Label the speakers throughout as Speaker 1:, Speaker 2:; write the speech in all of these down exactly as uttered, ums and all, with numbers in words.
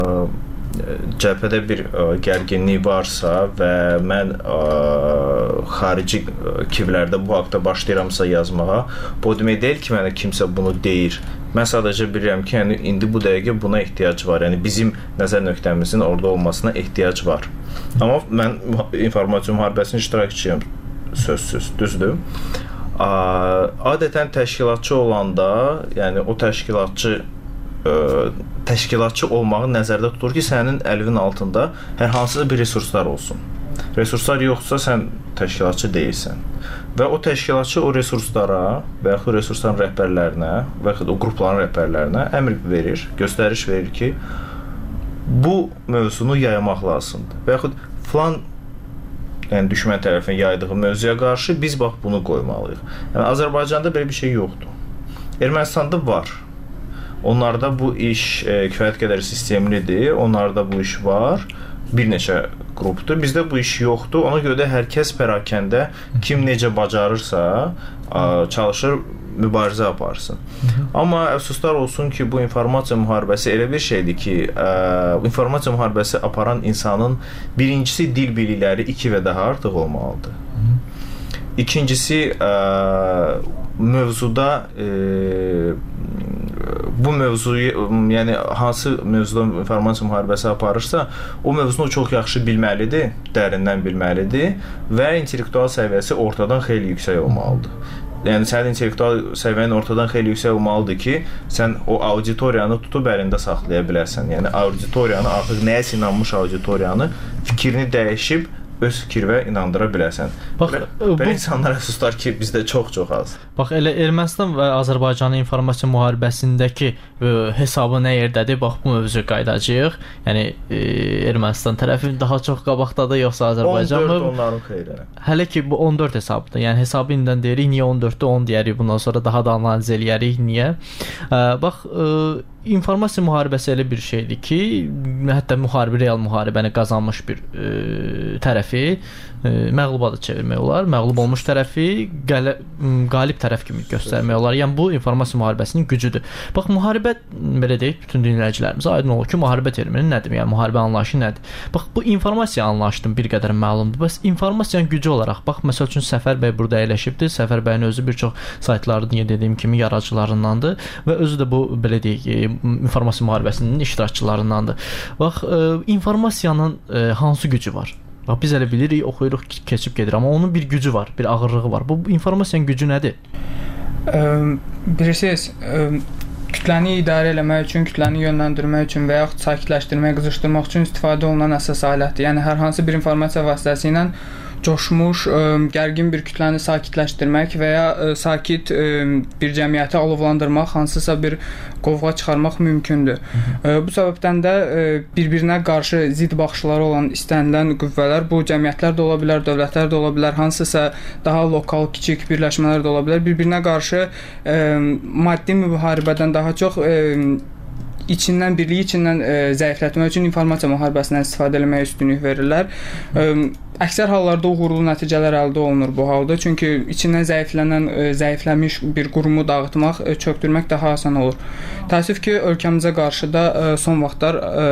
Speaker 1: cəbhədə bir ə, gərginlik varsa və mən ə, xarici kivlərdə bu haqda başlayıramsa yazmağa, bu demək deyil ki, mənə kimsə bunu deyir. Mən sadəcə bilirəm ki, yəni, indi bu dəqiqə buna ehtiyac var. Yəni, bizim nəzər nöqtəmizin orada olmasına ehtiyac var. Amma mən informasiya müharibəsinin iştirakçıyım, sözsüz, düzdür. Adətən təşkilatçı olanda, yəni o təşkilatçı Ə, təşkilatçı olmağı nəzərdə tutur ki, sənin əlinin altında hər hansı bir resurslar olsun. Resurslar yoxsa sən təşkilatçı deyilsən. Və o təşkilatçı o resurslara və yaxud resursların rəhbərlərinə və yaxud o qrupların rəhbərlərinə əmr verir, göstəriş verir ki, bu mövzunu yaymaq lazımdır. Və yaxud filan yəni düşmən tərəfindən yaydığı mövzuya qarşı biz bax bunu qoymalıyıq. Yəni Azərbaycanda belə bir şey yoxdur. Ermənistanda var. Onlarda bu iş e, kifayət qədər sistemlidir, onlarda bu iş var, bir neçə qrupdur. Bizdə bu iş yoxdur, ona görə də hər kəs pərakəndə kim necə bacarırsa a, çalışır, mübarizə aparsın. Amma əfsuslar olsun ki, bu informasiya müharibəsi elə bir şeydir ki, ə, informasiya müharibəsi aparan insanın birincisi dil bilikləri iki və daha artıq olmalıdır. İkincisi, ə, mövzuda ə, bu mövzuyu, yəni hansı mövzuda informasiya müharibəsi aparırsa, o mövzunu çox yaxşı bilməlidir, dərindən bilməlidir və intellektual səviyyəsi ortadan xeyli yüksək olmalıdır. Yəni sənin intellektual səviyyən ortadan xeyli yüksək olmalıdır ki, sən o auditoriyanı tutub əlində saxlaya bilərsən. Yəni auditoriyanı, artıq nəyə inanmış auditoriyanı fikrini dəyişib öz fikirə inandıra bilərsən. Bax, belə, bu, belə insanlar əfsuslar ki, bizdə çox-çox az.
Speaker 2: Bax, elə Ermənistan və Azərbaycanın informasiya müharibəsindəki ə, hesabı nə yerdədir? Bax, bu mövzuya qayıdacağıq. Yəni, ə, Ermənistan tərəfi daha çox qabaqdadır, yoxsa Azərbaycan mı?
Speaker 1: on dörd onların xeyrinə.
Speaker 2: Hələ ki, bu on dörd hesabıdır. Yəni, hesabı indən deyirik, niyə on dörddə on deyərik, bundan sonra daha da analiz eləyərik, niyə? Ə, bax, ə, informasiya müharibəsi elə bir şeydir ki, hətta müharibə, real müharibəni qazanmış bir ə, tərəfi ə, məğluba da çevirmək olar. Məğlub olmuş tərəfi qələ, qalib tərəf kimi göstərmək olar. Yəni, bu informasiya müharibəsinin gücüdür. Bax, müharibə, belə deyək, bütün dinləyicilərimizə aydın olur ki, müharibə termini nədir? Yəni, müharibə anlayışı nədir? Bax, bu informasiya anlayışının bir qədər məlumdur. Bəs informasiyanın gücü olaraq, bax, məsəl üçün Səfər bəy burada əyləşibdir. Səfər bəyin özü bir çox saytları, niyə dediyim kimi, yaradıcılarındandır və özü də bu, belə deyək, informasiya müharibəsinin iştirakçılarındandır. Bax, ə, informasiyanın ə, hansı gücü var? Bax, biz elə bilirik, oxuyuruq, keçib gedir, amma onun bir gücü var, bir ağırlığı var. Bu informasiyanın gücü nədir?
Speaker 3: Ə, bilirsiniz, ə, kütləni idarə eləmək üçün, kütləni yönləndirmək üçün və yaxud sakitləşdirmək, qızışdırmaq üçün istifadə olunan əsas alətdir. Yəni, hər hansı bir informasiya vasitəsi ilə coşmuş, ə, gərgin bir kütləni sakitləşdirmək və ya ə, sakit ə, bir cəmiyyəti alovlandırmaq, hansısa bir qovğa çıxarmaq mümkündür. Ə, bu səbəbdən də ə, bir-birinə qarşı zid baxışları olan istənilən qüvvələr, bu cəmiyyətlər də ola bilər, dövlətlər də ola bilər, hansısa daha lokal, kiçik birləşmələr də ola bilər, bir-birinə qarşı ə, maddi müharibədən daha çox ə, içindən, birliyi içindən ə, zəiflətmək üçün informasiya müharibəsindən istifadə etməyə üstünlük verirlər. Ə, əksər hallarda uğurlu nəticələr əldə olunur bu halda. Çünki içindən zəiflənən, ə, zəifləmiş bir qurumu dağıtmaq, ə, çökdürmək daha asan olur. Təəssüf ki, ölkəmizə qarşı da ə, son vaxtlar ə,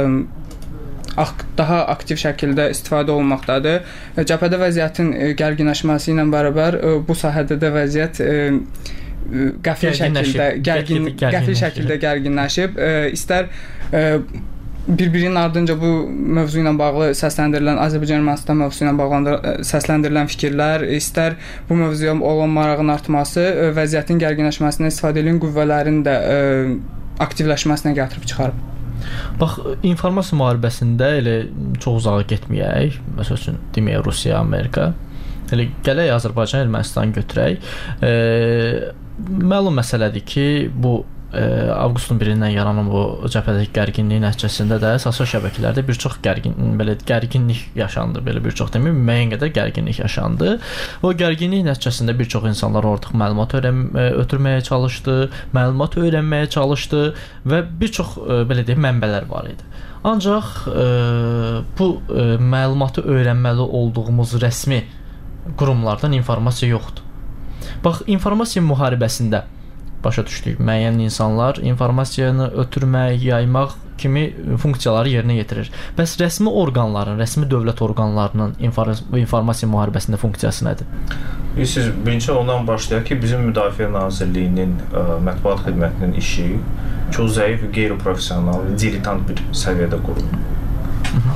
Speaker 3: daha aktiv şəkildə istifadə olunmaqdadır. Cəbhədə vəziyyətin ə, gərginləşməsi ilə bərabər ə, bu sahədə də vəziyyət ə, qəfil şəkildə gərgin qəfil şəkildə gərginləşib. Ə, istər ə, bir-birinin ardınca bu mövzu ilə bağlı səsləndirilən Azərbaycan-Ermənistan mövzusu ilə bağlı səsləndirilən fikirlər, istər bu mövzuya olan marağın artması, ə, vəziyyətin gərginləşməsinə istifadə edilən qüvvələrin də ə, aktivləşməsinə gətirib çıxarıb.
Speaker 2: Bax, informasiya müharibəsində elə çox uzağa getməyək. Məsəl üçün, deməyək Rusiya, Amerika. Elə gələk Azərbaycan, Ermənistan götürək. E, məlum məsələdir ki, bu e, avqustun birindən yaranan bu cəbhədəki gərginliyin nəticəsində də sosial şəbəkələrdə bir çox gərgin, belə gərginlik yaşandı. Belə bir çox deməyim, müəyyən qədər gərginlik yaşandı. O gərginlik nəticəsində bir çox insanlar artıq məlumat öyrən, ötürməyə çalışdı, məlumat öyrənməyə çalışdı və bir çox e, belə deyim mənbələr var idi. Ancaq e, bu e, məlumatı öyrənməli olduğumuz rəsmi qurumlardan informasiya yoxdur. Bax, informasiya müharibəsində başa düşdük, müəyyən insanlar informasiyanı ötürmək, yaymaq kimi funksiyaları yerinə yetirir. Bəs rəsmi orqanların, rəsmi dövlət orqanlarının informasiya müharibəsində funksiyası nədir?
Speaker 1: Siz birinci ondan başlayaq ki, bizim Müdafiə Nazirliyinin ə, mətbuat xidmətinin işi çox zəif, qeyri-professional, diletant bir səviyyədə qurulur.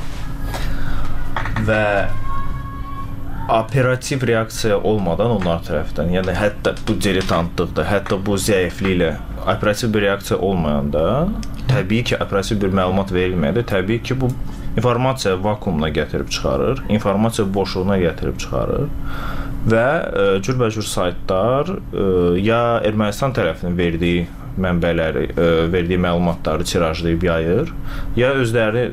Speaker 1: Və operativ reaksiya olmadan onlar tərəfdən, yəni hətta bu diletantlıqda, hətta bu zəifliklə operativ bir reaksiya olmayanda, təbii ki, operativ bir məlumat verilməyəndə, təbii ki, bu informasiya vakuumuna gətirib çıxarır, informasiya boşluğuna gətirib çıxarır və e, cürbəcür saytlar e, ya Ermənistan tərəfinin verdiyi mənbələri, e, verdiyi məlumatları tirajlayıb yayır, ya özləri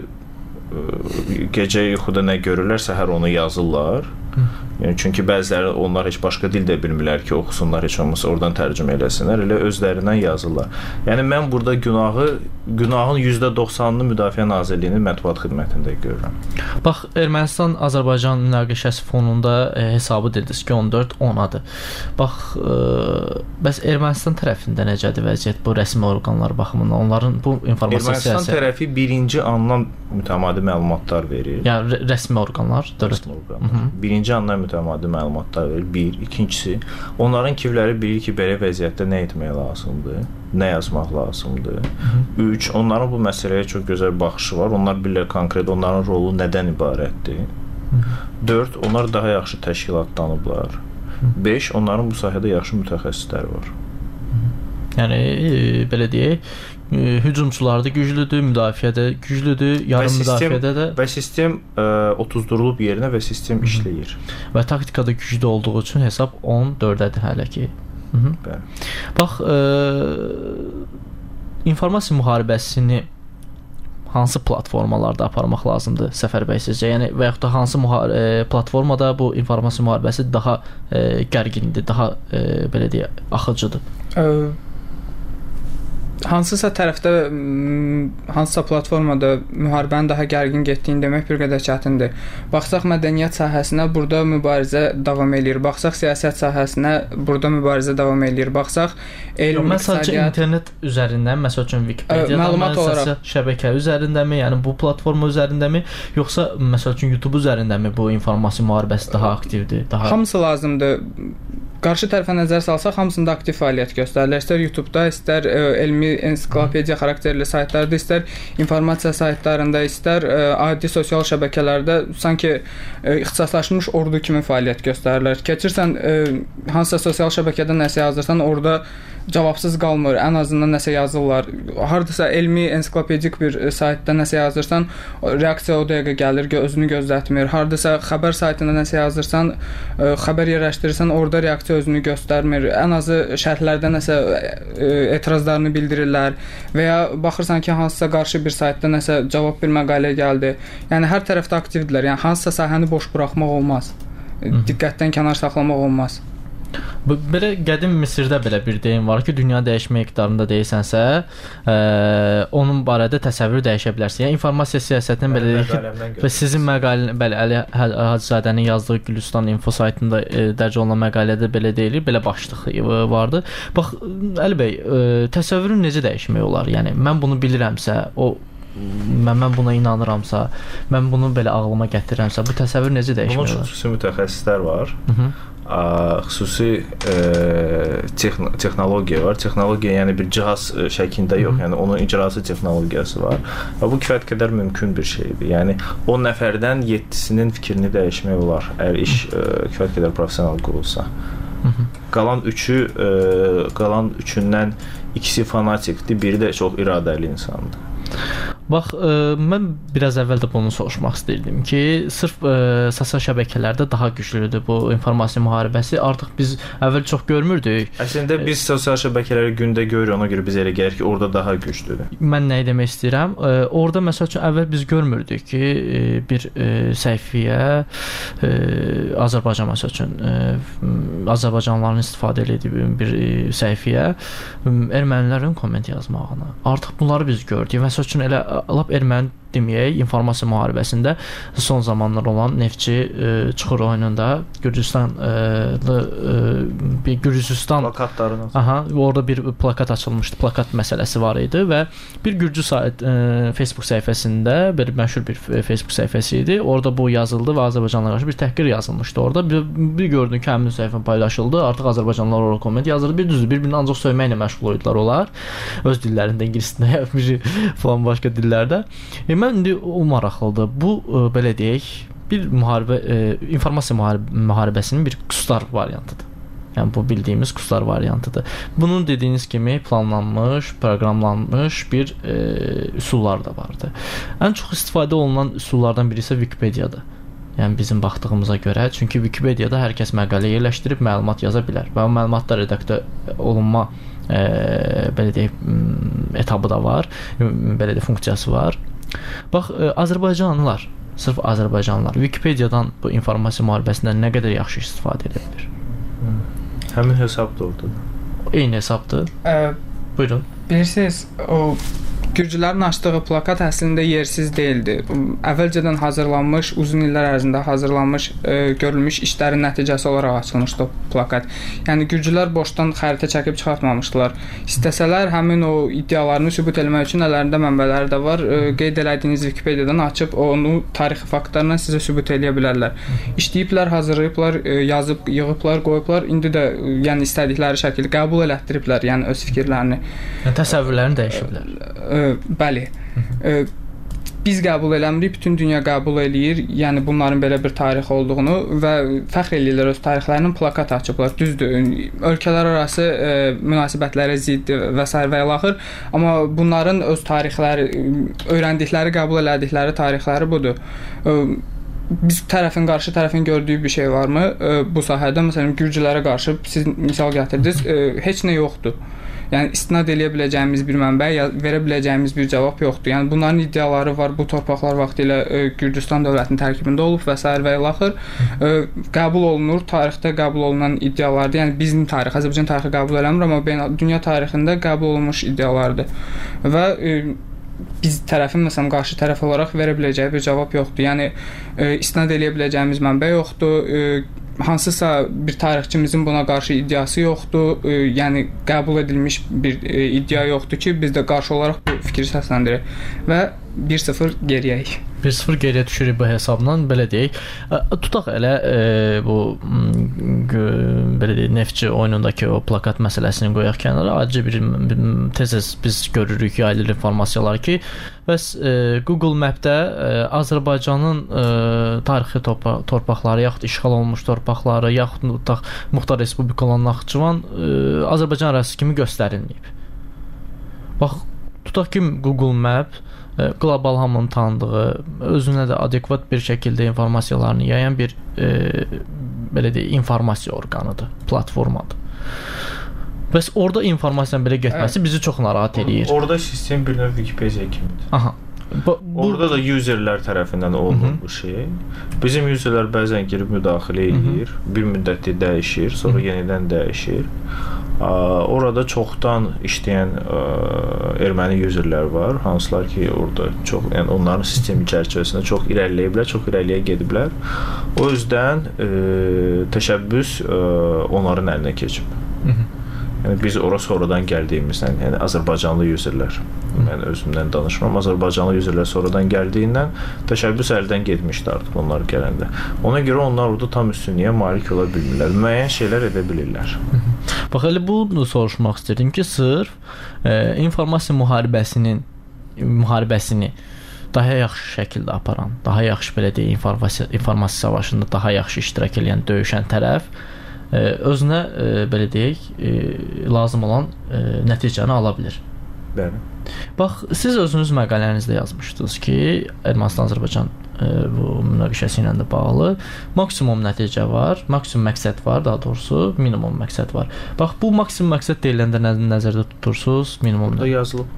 Speaker 1: e, gecə yuxuda nə görürlər, səhər onu yazırlar. Yəni, çünki bəziləri onlar heç başqa dil də bilmirlər ki, oxusunlar, heç olmasa oradan tərcümə eləsinlər, elə özlərindən yazırlar. Yəni, mən burada günahı, günahın yüzdə doxsanını Müdafiə Nazirliyinin mətbuat xidmətində görürəm.
Speaker 2: Bax, Ermənistan-Azərbaycan münaqişəsi fonunda e, hesabı dediniz ki, on dörd onadır. Bax, e, bəs Ermənistan tərəfində necədir vəziyyət bu rəsmi orqanlar baxımından? Onların bu informasiya
Speaker 1: Ermənistan
Speaker 2: siyasi...
Speaker 1: tərəfi birinci andan mütəmadi məlumatlar verir.
Speaker 2: Yəni, rəsmi orqanlar, dövlət
Speaker 1: orqanlar. Birinci andan mütəmadi məlumatlar verir. Bir, ikincisi, onların kivləri bilir ki, belə vəziyyətdə nə etmək lazımdır, nə yazmaq lazımdır. Hı-hı. Üç, onların bu məsələyə çox gözəl baxışı var. Onlar bilirlər konkret onların rolu nədən ibarətdir. Hı-hı. Dörd, onlar daha yaxşı təşkilatlanıblar. Hı-hı. Beş, onların bu sahədə yaxşı mütəxəssislər var.
Speaker 2: Hı-hı. Yəni, e, belə deyək, e, hücumçular da güclüdür, müdafiədə güclüdür, yarım müdafiədə də
Speaker 1: və sistem ə, otuzdurulub yerinə və sistem Hı-hı. işləyir.
Speaker 2: Və taktikada güclü olduğu üçün hesab on dördədir hələ ki. Hı-hı.
Speaker 1: Bəli.
Speaker 2: Bax, e, informasiya müharibəsini hansı platformalarda aparmaq lazımdır Səfər bəy sizcə? Yəni və yaxud da hansı e, platformada bu informasiya müharibəsi daha e, gərgindir, daha e, belə deyək, axıcıdır?
Speaker 3: Ə Hansısa tərəfdə, hansısa platformada müharibənin daha gərgin getdiyini demək bir qədər çətindir. Baxsaq mədəniyyət sahəsinə, burada mübarizə davam eləyir. Baxsaq siyasət sahəsinə, burada mübarizə davam eləyir. Baxsaq elm,
Speaker 2: Yox, sadəcə internet üzərindən, məsəl üçün Wikipedia,
Speaker 3: məlumat olaraq
Speaker 2: şəbəkə üzərindəmi, yəni bu platforma üzərindəmi, yoxsa məsəl üçün YouTube üzərindəmi bu informasiya müharibəsi daha aktivdir? Daha
Speaker 3: Hamısı lazımdır. Qarşı tərəfə nəzər salsaq, hamısında aktiv fəaliyyət göstərirlər. İstər YouTube-da, istər ə, elmi ensiklopediya xarakterli saytlarda, istər informasiya saytlarında, istər ə, adi sosial şəbəkələrdə sanki ə, ixtisaslaşmış ordu kimi fəaliyyət göstərirlər. Keçirsən ə, hansısa sosial şəbəkədə nəsə yazırsan, orada cavabsız qalmır. Ən azından nəsə yazırlar. Hardasa elmi ensiklopedik bir saytda nəsə yazırsan, reaksiya o dəqiqə gəlir, özünü gözlətmir. Hardasa xəbər saytında nəsə yazırsan, ə, xəbər yerləşdirirsən, orada reaksiya özünü göstərmir. Ən azı şərhlərdə nəsə etirazlarını bildirirlər və ya baxırsan ki, hansısa qarşı bir saytda nəsə cavab bir məqalə gəldi. Yəni hər tərəfdə aktivdirlər. Yəni hansısa sahəni boş buraxmaq olmaz. Diqqətdən kənar saxlamaq olmaz.
Speaker 2: Belə qədim Misirdə belə bir deyim var ki, dünya dəyişmə miqdarında deyirsənsə, ə, onun barədə təsəvvür dəyişə bilərsən. Yəni informasiya siyasətinin belə deyək ki, və sizin məqalə, bəli, Əli Hacızadənin yazdığı Gülüstan info saytında ə, dərc olunan məqalədə belə deyilir, belə başlıq vardı. Bax, Əli bəy, ə, təsəvvürün necə dəyişmək olar? Yəni mən bunu bilirəmsə, o mən, mən buna inanıramsa, mən bunu belə ağlıma gətirirəmsə, bu təsəvvür necə dəyişmək olar?
Speaker 1: Bunun üçün xüsusi mütəxəssislər var. Hı -hı. Ə, xüsusi ə, texn texnologiya var. Texnologiya yəni bir cihaz şəklində yox, yəni onun icrası texnologiyası var. Və bu kifayət qədər mümkün bir şeydir. Yəni on nəfərdən yeddisinin fikrini dəyişmək olar, əgər iş ə, kifayət qədər professional qurulsa. Qalan üçü, ə, qalan üçündən ikisi fanatikdir, biri də çox iradəli insandır.
Speaker 2: Bax, ə, mən biraz əvvəl də bunu soruşmaq istəyirdim ki, sırf ə, sosial şəbəkələrdə daha güclüdür bu informasiya müharibəsi. Artıq biz əvvəl çox görmürdük.
Speaker 1: Əslində biz sosial şəbəkələri gündə görürük, ona görə biz elə gəlir ki, orada daha güclüdür.
Speaker 2: Mən nə demək istəyirəm? Ə, orada məsəl üçün əvvəl biz görmürdük ki, ə, bir ə, səhifəyə ə, Azərbaycan məsəl üçün ə, Azərbaycanlıların istifadə etdiyi bir ə, səhifəyə ə, ermənilərin komment yazmağını. Artıq bunları biz gördük. Məsəl üçün elə lap erməni deməyək, informasiya müharibəsində son zamanlar olan Neftçi e, Çuxur oyununda Gürcüstan e, e, bir Gürcüstan
Speaker 1: plakatlarına.
Speaker 2: Aha, orada bir plakat açılmışdı. Plakat məsələsi var idi və bir Gürcü sayt e, Facebook səhifəsində bir məşhur bir Facebook səhifəsi idi. Orada bu yazıldı və Azərbaycanlılara qarşı bir təhqir yazılmışdı orada. Bir, bir gördüm ki, həmin səhifə paylaşıldı. Artıq Azərbaycanlılar orada komment yazırdı. Bir düzdür, bir-birini ancaq söyməklə məşğul oldular onlar. Öz dillərində, ingiliscə, falan başqa dillərdə. E, mən indi o maraqlıdır. Bu e, belə deyək, bir müharibə e, informasiya müharib müharibəsinin bir quslar variantıdır. Yəni bu bildiyimiz quslar variantıdır. Bunun dediyiniz kimi planlanmış, proqramlanmış bir e, üsullar da vardı. Ən çox istifadə olunan üsullardan biri isə Wikipediyadır. Yəni bizim baxdığımıza görə, çünki Wikipediyada hər kəs məqalə yerləşdirib məlumat yaza bilər və o məlumatlar redaktə olunma e, belə deyək etabı da var, belə deyək funksiyası var. Bax, e, Azərbaycanlılar, sırf Azərbaycanlılar Wikipediyadan bu informasiya müharibəsindən nə qədər yaxşı istifadə edə bilir?
Speaker 1: Həmin hesab da oradadır.
Speaker 2: Eyni hesabdır.
Speaker 3: Ə,
Speaker 2: Buyurun.
Speaker 3: Bilirsiniz, o Gürcülərin açdığı plakat əslində yersiz deyildi. Əvvəlcədən hazırlanmış, uzun illər ərzində hazırlanmış, e, görülmüş işlərin nəticəsi olaraq açılmışdı o plakat. Yəni Gürcülər boşdan xəritə çəkib çıxartmamışdılar. İstəsələr həmin o iddialarını sübut etmək üçün əllərində mənbələri də var. E, qeyd elədiyiniz Wikipediyadan açıb onu tarixi faktlarla sizə sübut edə bilərlər. İşləyiblər, hazırlayıblar, e, yazıb, yığıblar, qoyublar. İndi də e, yəni istədikləri şəkildə qəbul elətdiriblər, yəni öz fikirlərini.
Speaker 2: Yəni təsəvvürlərini dəyişiblər.
Speaker 3: E, Bəli. E, biz qəbul eləmirik, bütün dünya qəbul eləyir. Yəni bunların belə bir tarixi olduğunu və fəxr eləyirlər öz tarixlərinin plakat açıblar. Düzdür, ölkələr arası e, münasibətlərə zidd və s. və ilaxır, amma bunların öz tarixləri, öyrəndikləri, qəbul elədikləri tarixləri budur. E, biz tərəfin, qarşı tərəfin gördüyü bir şey varmı? E, bu sahədə məsələn Gürcülərə qarşı siz misal gətirdiniz, e, heç nə yoxdur. Yəni istinad eləyə biləcəyimiz bir mənbə, ya verə biləcəyimiz bir cavab yoxdur. Yəni bunların iddiaları var. Bu torpaqlar vaxtilə e, Gürcüstan dövlətinin tərkibində olub və s. və ilaxır. E, qəbul olunur, tarixdə qəbul olunan iddialardır. Yəni bizim tarix, Azərbaycan tarixi qəbul eləmir, amma beynəlxalq dünya tarixində qəbul olunmuş iddialardır. Və e, biz tərəfin məsələn qarşı tərəf olaraq verə biləcəyi bir cavab yoxdur. Yəni e, istinad eləyə biləcəyimiz mənbə yoxdur. E, hansısa bir tarixçimizin buna qarşı iddiası yoxdur. E, yəni qəbul edilmiş bir e, iddia yoxdur ki, biz də qarşı olaraq bu fikri səsləndirək və bir sıfır geriyəyik.
Speaker 2: bir sıfır geriyə düşürük bu hesabla, belə deyək. Tutaq elə e, bu belə deyək, Neftçi oyunundakı o plakat məsələsini qoyaq kənara. Acı bir, bir tez-tez biz görürük yayılır informasiyalar ki, bəs e, Google Map-də e, Azərbaycanın e, tarixi torpaqları, yaxud işğal olunmuş torpaqları, yaxud tutaq Muxtar Respublika olan Naxçıvan e, Azərbaycan ərazisi kimi göstərilməyib. Bax, tutaq ki, Google Map qlobal hamının tanıdığı, özünə də adekvat bir şəkildə informasiyalarını yayan bir e, belə deyək, informasiya orqanıdır, platformadır. Bəs orada informasiyanın belə getməsi evet. bizi çox narahat eləyir.
Speaker 1: Orada sistem bir növ Wikipedia kimidir.
Speaker 2: Aha. Bu,
Speaker 1: orada da userlər tərəfindən olunur bu şey. Bizim userlər bəzən girib müdaxilə edir, bir müddətli dəyişir, sonra Hı -hı. yenidən dəyişir. Orada çoxdan işləyən erməni userlər var, hansılar ki, orada çox, yəni onların sistemi çərçivəsində çox irəliləyiblər, çox irəliyə gediblər. O yüzdən e, təşəbbüs e, onların əlinə keçib. Hı -hı. Yəni biz ora sonradan gəldiyimizdən, yəni Azərbaycanlı userlər, mən özümdən danışmam, Azərbaycanlı userlər sonradan gəldiyindən təşəbbüs əldən getmişdi artıq onlar gələndə. Ona görə onlar orada tam üstünlüyə malik ola bilmirlər, müəyyən şeylər edə bilirlər.
Speaker 2: Bax, elə bunu soruşmaq istəyirdim ki, sırf e, informasiya müharibəsinin müharibəsini daha yaxşı şəkildə aparan, daha yaxşı belə deyək, informasiya, informasiya savaşında daha yaxşı iştirak edən, döyüşən tərəf e, özünə e, belə deyək, e, lazım olan e, nəticəni ala bilir.
Speaker 1: Bəli.
Speaker 2: Bax, siz özünüz məqalənizdə yazmışdınız ki, Ermənistan-Azərbaycan e, bu münaqişəsi ilə də bağlı maksimum nəticə var, maksimum məqsəd var, daha doğrusu minimum məqsəd var. Bax, bu maksimum məqsəd deyiləndə nə, nəzərdə tutursunuz? Minimum
Speaker 1: da yazılıb.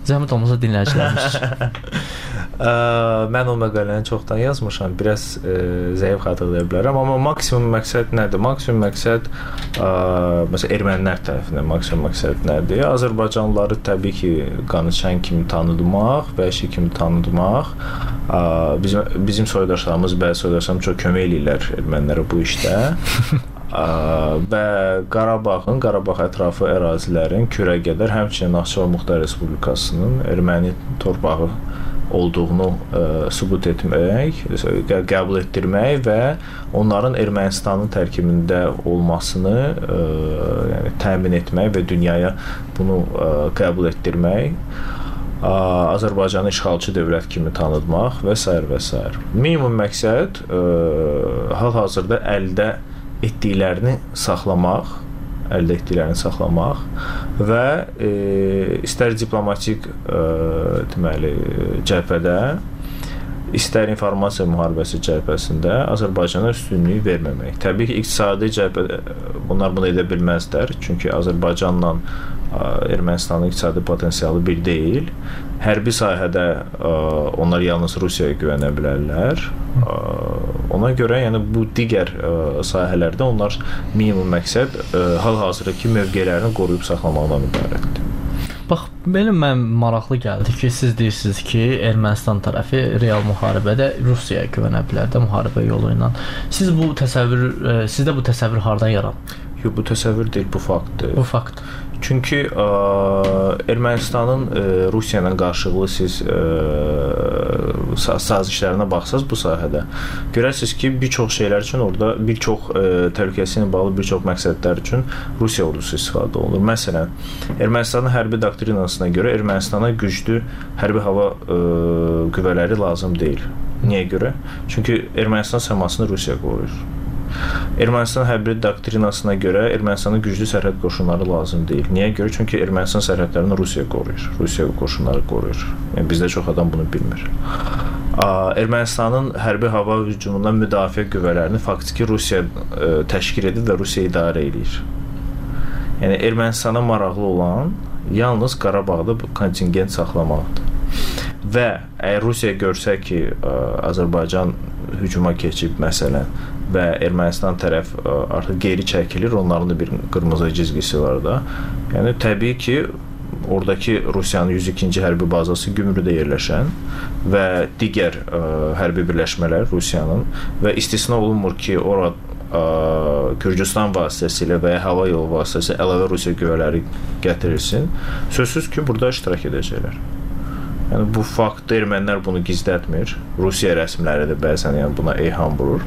Speaker 2: Zəhmət olmasa dinləyicilərimiz.
Speaker 1: Ə, mən o məqaləni çoxdan yazmışam. Biraz ə, zəif xatırlaya bilərəm, amma maksimum məqsəd nədir? Maksimum məqsəd ə, məsələn ermənilər tərəfindən maksimum məqsəd nədir? Azərbaycanlıları təbii ki, qanıçən kimi tanıdmaq, vəhşi kimi tanıdmaq. Ə, bizim bizim soydaşlarımız, bəzi soydaşlarımız çox kömək eləyirlər ermənilərə bu işdə. Ə, və Qarabağın, Qarabağ ətrafı ərazilərin kürə qədər, həmçinin Naxçıvan Muxtar Respublikasının erməni torpağı olduğunu ə, sübut etmək, qəbul etdirmək və onların Ermənistanın tərkibində olmasını ə, yəni təmin etmək və dünyaya bunu ə, qəbul etdirmək, ə, Azərbaycanı işğalçı dövlət kimi tanıtmaq və s. və s. Minimum məqsəd ə, hal-hazırda əldə etdiklərini saxlamaq, əldə etdiklərini saxlamaq və e, istər diplomatik e, deməli cəbhədə, istər informasiya müharibəsi cəbhəsində Azərbaycana üstünlüyü verməmək. Təbii ki, iqtisadi cəbhədə bunlar bunu edə bilməzlər, çünki Azərbaycanla Ermənistanın iqtisadi potensialı bir deyil. Hərbi sahədə ə, onlar yalnız Rusiyaya güvənə bilərlər. Ə, ona görə yəni bu digər ə, sahələrdə onlar minimum məqsəd ə, hal-hazırdakı mövqelərini qoruyub saxlamaqdan ibarətdir.
Speaker 2: Bax, belə mən maraqlı gəldi ki, siz deyirsiniz ki, Ermənistan tərəfi real müharibədə Rusiyaya güvənə bilər də müharibə yolu ilə. Siz bu təsəvvür, ə, sizdə bu təsəvvür hardan yaranıb?
Speaker 1: Yox, bu təsəvvür deyil, bu faktdır.
Speaker 2: Bu fakt.
Speaker 1: Çünki ə, Ermənistanın ə, Rusiya ilə qarşılıqlı siz ə, sazişlərinə baxsaz bu sahədə görərsiniz ki, bir çox şeylər üçün orada bir çox ə, təhlükəsi ilə bağlı bir çox məqsədlər üçün Rusiya ordusu istifadə olunur. Məsələn, Ermənistanın hərbi doktrinasına görə Ermənistana güclü hərbi hava ə, qüvvələri lazım deyil. Niyə görə? Çünki Ermənistan səmasını Rusiya qoruyur. Ermənistan hərbi doktrinasına görə Ermənistanın güclü sərhəd qoşunları lazım deyil. Niyə görə? Çünki Ermənistan sərhədlərini Rusiya qoruyur. Rusiya qoşunları qoruyur. Yəni bizdə çox adam bunu bilmir. Ermənistanın hərbi hava hücumundan müdafiə qüvvələrini faktiki Rusiya ə, təşkil edir və Rusiya idarə edir. Yəni Ermənistana maraqlı olan yalnız Qarabağda bu kontingent saxlamaqdır. Və əgər Rusiya görsə ki, ə, Azərbaycan hücuma keçib məsələn və Ermənistan tərəf ə, artıq geri çəkilir, onların da bir qırmızı cizgisi var da. Yəni təbii ki, oradakı Rusiyanın yüz ikinci hərbi bazası Gümrüdə yerləşən və digər ə, hərbi birləşmələr Rusiyanın və istisna olunmur ki, orada ə, Gürcüstan vasitəsilə və ya hava yolu vasitəsilə əlavə Rusiya qüvvələri gətirilsin, sözsüz ki, burada iştirak edəcəklər. Yəni bu faktda ermənilər bunu gizlətmir. Rusiya rəsmiləri də bəzən yəni buna eyham vurur.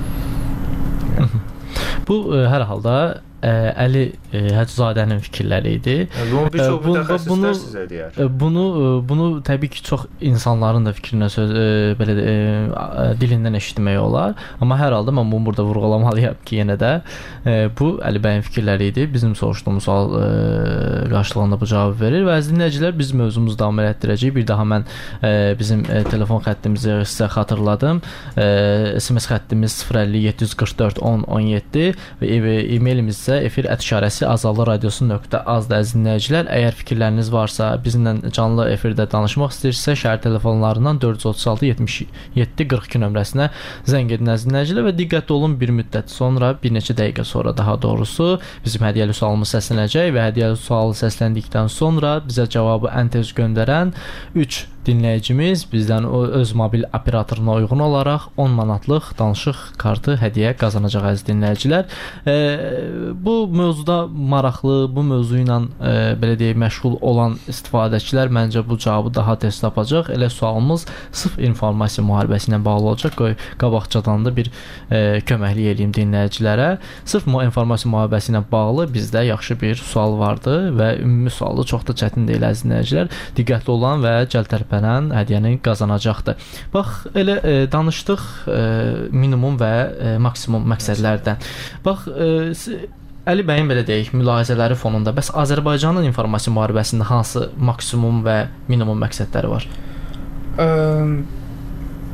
Speaker 1: Yəni.
Speaker 2: Bu ə, hər halda ə, Əli ə, Həcızadənin fikirləri idi.
Speaker 1: Yəni, bunu bir çox mütəxəssislər sizə deyər.
Speaker 2: Bunu bunu təbii ki, çox insanların da fikrinə söz ə, belə ə, dilindən eşitmək olar. Amma hər halda mən bunu burada vurğulamalıyam ki, yenə də ə, bu Əli bəyin fikirləri idi. Bizim soruşduğumuz sual ə, qarşılığında bu cavabı verir və əziz dinləyicilər, biz mövzumuzu davam etdirəcəyik. Bir daha mən ə, bizim ə, telefon xəttimizi sizə xatırladım. Ə, S M S xəttimiz sıfır əlli yeddi yüz qırx dörd on on yeddi və e-mailimiz isə efir ət işarəsi azallı radiosu nöqtə azdır əziz dinləyicilər. Əgər fikirləriniz varsa, bizimlə canlı efirdə danışmaq istəyirsə, şəhər telefonlarından dörd yüz otuz altı yetmiş yeddi qırx iki nömrəsinə zəng edin əziz dinləyicilər və diqqətli olun, bir müddət sonra, bir neçə dəqiqə sonra daha doğrusu bizim hədiyyəli sualımız səslənəcək və hədiyyəli sualı səsləndikdən sonra bizə cavabı ən tez göndərən üç dinləyicimiz bizdən o öz mobil operatoruna uyğun olaraq on manatlıq danışıq kartı hədiyyə qazanacaq əziz dinləyicilər. E, bu mövzuda maraqlı, bu mövzu ilə e, belə deyək məşğul olan istifadəçilər məncə bu cavabı daha tez tapacaq. Elə sualımız sırf informasiya müharibəsi ilə bağlı olacaq. Qoy qabaqcadan da bir e, köməklik eləyim dinləyicilərə. Sırf bu informasiya müharibəsi ilə bağlı bizdə yaxşı bir sual vardı və ümumi sualı çox da çətin deyil əziz dinləyicilər. Diqqətli olan və cəltərpə hədiyyəni qazanacaqdır. Bax, elə e, danışdıq e, minimum və e, maksimum məqsədlərdən. Bax, e, Əli bəyin belə deyək, mülahizələri fonunda bəs Azərbaycanın informasiya müharibəsində hansı maksimum və minimum məqsədləri var?
Speaker 3: Ə,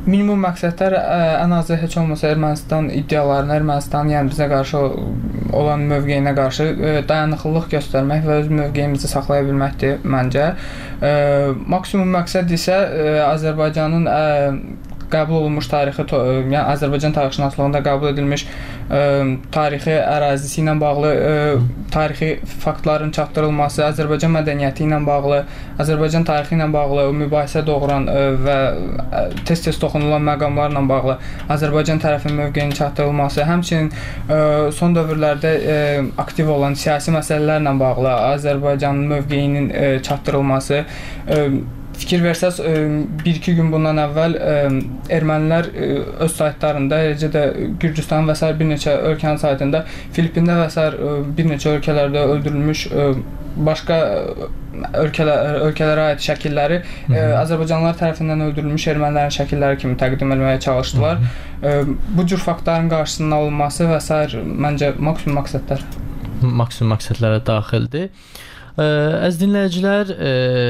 Speaker 3: minimum məqsədlər ə, ən azı heç olmasa Ermənistan iddialarına, Ermənistan yəni bizə qarşı olan mövqeyinə qarşı ə, dayanıqlılıq göstərmək və öz mövqeyimizi saxlaya bilməkdir məncə. Ə, maksimum məqsəd isə ə, Azərbaycanın ə, qəbul olunmuş tarixi, yəni Azərbaycan tarixşünaslığında qəbul edilmiş ə, tarixi ərazisi ilə bağlı ə, tarixi faktların çatdırılması, Azərbaycan mədəniyyəti ilə bağlı, Azərbaycan tarixi ilə bağlı mübahisə doğuran ə, və tez-tez toxunulan məqamlarla bağlı Azərbaycan tərəfinin mövqeyinin çatdırılması, həmçinin ə, son dövrlərdə ə, aktiv olan siyasi məsələlərlə bağlı Azərbaycanın mövqeyinin ə, çatdırılması. Ə, Fikir versəz, bir iki gün bundan əvvəl ermənilər öz saytlarında, eləcə də Gürcüstan və s. bir neçə ölkənin saytında, Filippində və s. bir neçə ölkələrdə öldürülmüş başqa ölkələr, ölkələrə aid şəkilləri Hı -hı. Azərbaycanlılar tərəfindən öldürülmüş ermənilərin şəkilləri kimi təqdim etməyə çalışdılar. Hı -hı. Bu cür faktların qarşısının alınması və s. məncə maksimum məqsədlər.
Speaker 2: Maksimum məqsədlərə daxildir. Əziz dinləyicilər, e,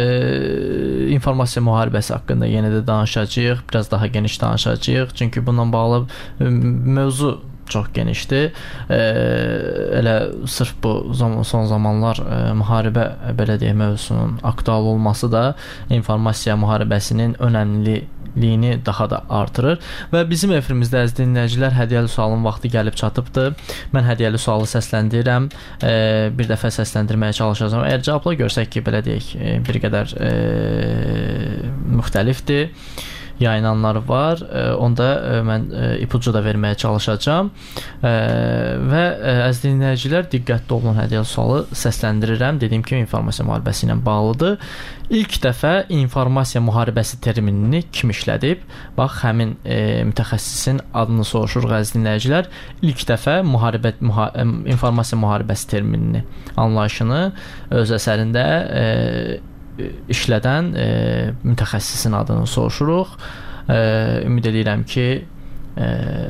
Speaker 2: informasiya müharibəsi haqqında yenə də danışacağıq, biraz daha geniş danışacağıq, çünki bununla bağlı mövzu çox genişdir. E, elə sırf bu zaman, son zamanlar e, müharibə belə deyək mövzusunun aktual olması da informasiya müharibəsinin önəmliliyini daha da artırır və bizim efirimizdə əziz dinləyicilər hədiyyəli sualın vaxtı gəlib çatıbdır. Mən hədiyyəli sualı səsləndirirəm. E, bir dəfə səsləndirməyə çalışacağam. Əgər cavabla görsək ki, belə deyək, e, bir qədər e, müxtəlifdir, yayınanlar var. Onda mən ipucu da verməyə çalışacağam. Və əziz dinləyicilər, diqqətli olun, hədiyyəli sualı səsləndirirəm. Dediyim kimi informasiya müharibəsi ilə bağlıdır. İlk dəfə informasiya müharibəsi terminini kim işlədib? Bax, həmin e, mütəxəssisin adını soruşuruq əziz dinləyicilər. İlk dəfə müharibə, müha, informasiya müharibəsi terminini, anlayışını öz əsərində e, işlədən e, mütəxəssisin adını soruşuruq. E, ümid edirəm ki, e,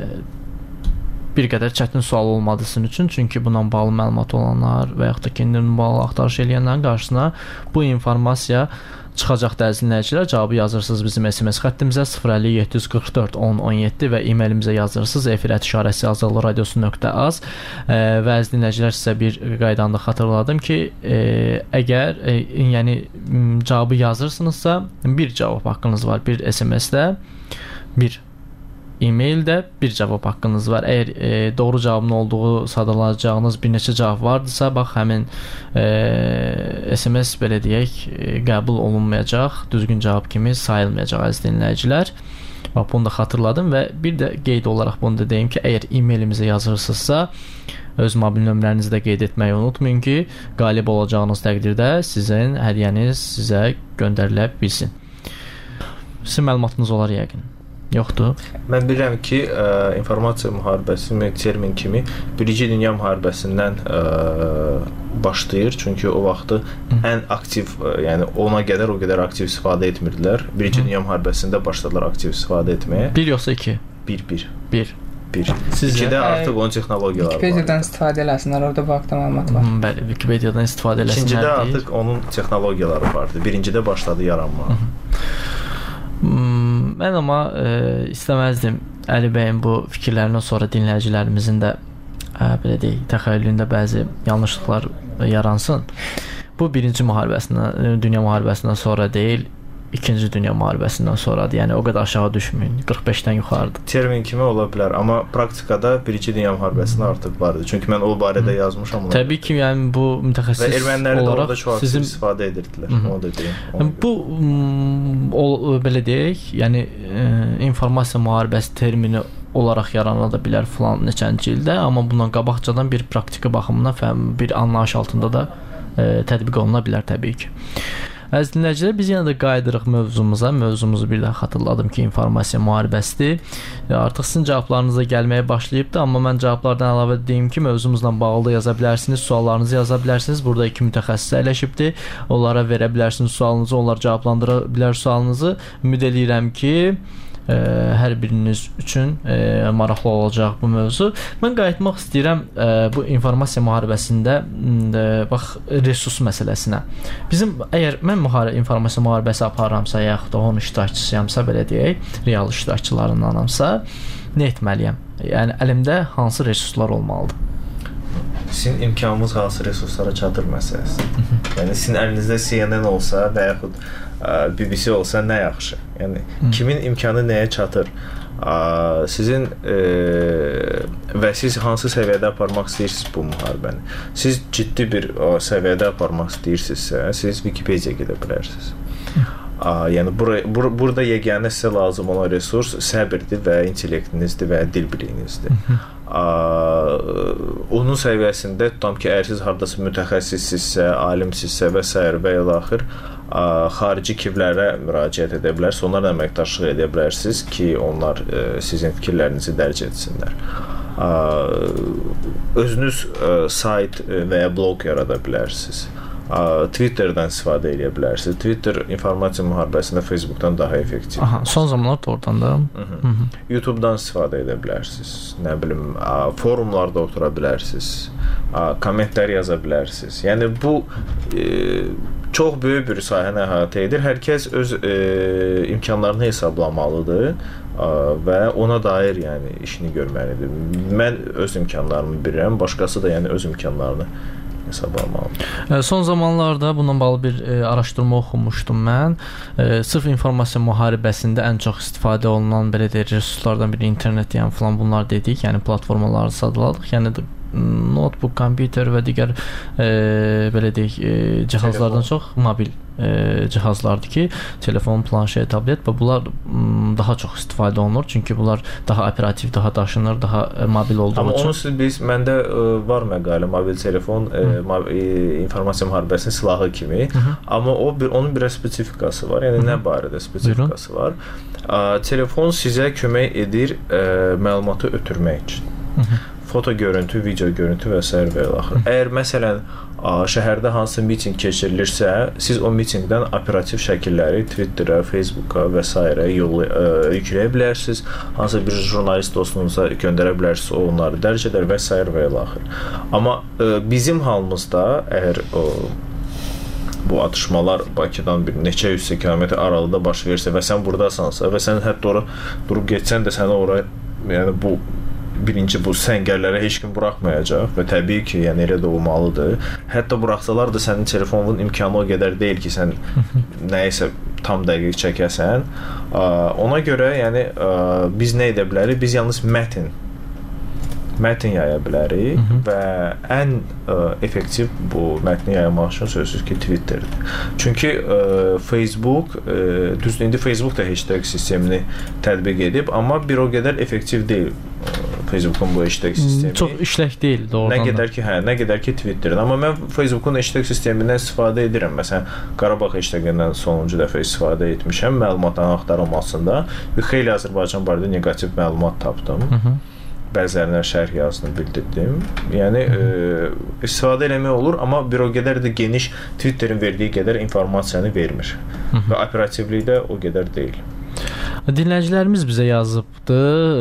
Speaker 2: bir qədər çətin sual olmadı sizin üçün, çünki bununla bağlı məlumat olanlar və yaxud da kendilərini bağlı axtarış eləyənlərin qarşısına bu informasiya çıxacaq da əziz dinləyicilər. Cavabı yazırsınız bizim S M S xəttimizə sıfır əlli yeddi yüz qırx dörd on on yeddi və e-mailimizə yazırsınız efirət işarəsi azadlı radiosu nöqtə az. E, və əziz dinləyicilər, sizə bir qaydanda xatırladım ki, e, əgər e, yəni cavabı yazırsınızsa bir cavab haqqınız var, bir S M S-də, bir e-maildə bir cavab haqqınız var. Əgər e, doğru cavabın olduğu sadalanacağınız bir neçə cavab vardısa, bax, həmin e, S M S belə deyək, e, qəbul olunmayacaq, düzgün cavab kimi sayılmayacaq əziz dinləyicilər. Bax, bunu da xatırladım və bir də qeyd olaraq bunu da deyim ki, əgər e-mailimizə yazırsınızsa, öz mobil nömrənizi də qeyd etməyi unutmayın ki, qalib olacağınız təqdirdə sizin hədiyyəniz sizə göndərilə bilsin. Sizin məlumatınız olar yəqin. Yoxdur.
Speaker 1: Mən bilirəm ki, ə, informasiya müharibəsi termin kimi Birinci Dünya müharibəsindən ə, başlayır. Çünki o vaxtı Hı. ən aktiv, ə, yəni ona qədər o qədər aktiv istifadə etmirdilər. Birinci Hı. Dünya müharibəsində başladılar aktiv istifadə etməyə.
Speaker 2: Bir yoxsa iki?
Speaker 1: Bir, bir.
Speaker 2: Bir.
Speaker 1: Bir. İkidə artıq onun texnologiyaları var.
Speaker 3: Wikipediadan istifadə eləsinlər, orada bu haqda məlumat var.
Speaker 2: Bəli, Wikipediadan istifadə eləsinlər.
Speaker 1: İkincidə artıq onun texnologiyaları vardı. Birincidə başladı yaranma.
Speaker 2: Hmm, mən amma e, istəməzdim Əli bəyin bu fikirlərindən sonra dinləyicilərimizin də e, belə deyək, təxəyyülündə bəzi yanlışlıqlar yaransın. Bu birinci müharibəsindən, dünya müharibəsindən sonra deyil, İkinci Dünya müharibəsindən sonradır. Yəni o qədər aşağı düşməyin. qırx beşdən yuxarıdır.
Speaker 1: Termin kimi ola bilər, amma praktikada Birinci Dünya müharibəsində artıq vardı. Çünki mən o barədə yazmışam.
Speaker 2: Təbii ki, yəni bu mütəxəssis
Speaker 1: və ermənilər də orada çox
Speaker 2: sizin...
Speaker 1: istifadə edirdilər. Onu da deyim.
Speaker 2: Bu o, belə deyək, yəni e, informasiya müharibəsi termini olaraq yarana da bilər filan neçənci ildə, amma bundan qabaqcadan bir praktiki baxımından bir anlayış altında da e, tətbiq oluna bilər təbii ki. Əziz dinləyicilər, biz yenə də qayıdırıq mövzumuza. Mövzumuzu bir daha xatırladım ki, informasiya müharibəsidir. Artıq sizin cavablarınıza gəlməyə başlayıbdır, amma mən cavablardan əlavə deyim ki, mövzumuzla bağlı da yaza bilərsiniz, suallarınızı yaza bilərsiniz. Burada iki mütəxəssis əyləşibdir. Onlara verə bilərsiniz sualınızı, onlar cavablandıra bilər sualınızı. Ümid edirəm ki, ə, hər biriniz üçün ə, maraqlı olacaq bu mövzu. Mən qayıtmaq istəyirəm ə, bu informasiya müharibəsində ə, bax resurs məsələsinə. Bizim əgər mən müharibə informasiya müharibəsi aparıramsa, yaxud da onun iştirakçısıyamsa, belə deyək, real iştirakçılarındanamsa, nə etməliyəm? Yəni əlimdə hansı resurslar olmalıdır?
Speaker 1: Sizin imkanınız hansı resurslara çatır məsələsi. Yəni sizin əlinizdə C N N olsa və yaxud B B C olsa nə yaxşı. Yəni kimin imkanı nəyə çatır? Sizin e, və siz hansı səviyyədə aparmaq istəyirsiniz bu müharibəni? Siz ciddi bir o, səviyyədə aparmaq istəyirsinizsə, siz Wikipedia gedə bilərsiniz. Aa, yəni bura, bur burada yeganə sizə lazım olan resurs səbirdir və intellektinizdir və dil biliyinizdir. Aa, onun səviyyəsində tutam ki, əgər siz hardasa mütəxəssissizsə, alimsizsə və s. və ilaxır xarici kivlərə müraciət edə bilərsiniz, onlarla əməkdaşlıq edə bilərsiniz ki, onlar ə, sizin fikirlərinizi dərc etsinlər. Ə, özünüz ə, sayt və ya blog yarada bilərsiniz. Twitter'dan istifadə edə bilərsiniz. Twitter informasiya müharibəsində Facebook'dan daha effektiv.
Speaker 2: Aha, son zamanlarda oradan da.
Speaker 1: Hı -hı. Hı -hı. YouTube'dan istifadə edə bilərsiniz. Nə bilim, forumlarda otura bilərsiniz. Kommentlər yaza bilərsiniz. Yəni bu e, çox böyük bir sahəni əhatə edir. Hər kəs öz e, imkanlarını hesablamalıdır və ona dair yəni işini görməlidir. Mən öz imkanlarımı bilirəm, başqası da yəni öz imkanlarını hesablamalıdır.
Speaker 2: Son zamanlarda bununla bağlı bir e, araşdırma oxumuşdum mən. E, sırf informasiya müharibəsində ən çox istifadə olunan belə deyək resurslardan biri internet, yəni falan bunlar dedik, yəni platformaları sadladıq. Yəni notebook, kompüter və digər e, belə deyək e, cihazlardan telefon. Çox mobil e, cihazlardır ki, telefon, planşet, tablet və bunlar m, daha çox istifadə olunur. Çünki bunlar daha operativ, daha daşınır, daha e, mobil olduğu
Speaker 1: Amma
Speaker 2: üçün.
Speaker 1: Amma onu biz məndə e, var məqalə mobil telefon e, e, informasiya müharibəsinin silahı kimi. Hı -hı. Amma o bir onun bir spesifikası var. Yəni Hı -hı. nə barədə spesifikası Buyurun. var? E, telefon sizə kömək edir e, məlumatı ötürmək üçün. Hı -hı. Foto görüntü, video görüntü və s. və ilaxır. Əgər məsələn şəhərdə hansı miting keçirilirsə, siz o mitingdən operativ şəkilləri Twitter'a, Facebook'a və s. yolu yükləyə bilərsiniz. Hansı bir jurnalist dostunuza göndərə bilərsiniz, o onları dərc edər və s. və ilaxır. Amma bizim halımızda əgər o bu atışmalar Bakıdan bir neçə yüz kilometr aralıqda baş verirsə və sən buradasansa və sən hətta ora durub getsən də səni ora yəni bu birinci bu səngərlərə heç kim buraxmayacaq və təbii ki, yəni elə də olmalıdır. Hətta buraxsalar da sənin telefonun imkanı o qədər deyil ki, sən nəyisə tam dəqiq çəkəsən. Ona görə yəni biz nə edə bilərik? Biz yalnız mətn mətn yaya bilərik Hı -hı. və ən ə, effektiv bu mətni yaymaq üçün sözsüz ki, Twitterdir. Çünki ə, Facebook, ə, düzdür, indi Facebook da hashtag sistemini tətbiq edib, amma bir o qədər effektiv deyil. Facebook'un bu hashtag sistemi.
Speaker 2: Çox işlək deyil doğrudan.
Speaker 1: Nə qədər ki, hə, nə qədər ki Twitter'ın. Amma mən Facebook'un hashtag sistemindən istifadə edirəm. Məsələn, Qarabağ hashtagindən sonuncu dəfə istifadə etmişəm məlumatların axtarılmasında və xeyli Azərbaycan barədə neqativ məlumat tapdım. Hı -hı. Bəzilərinə şərh yazını bildirdim. Yəni e, istifadə eləmək olur, amma bir o qədər də geniş Twitter'in verdiyi qədər informasiyanı vermir. Hı -hı. Və operativlikdə o qədər deyil.
Speaker 2: Dinləyicilərimiz bizə yazıbdı,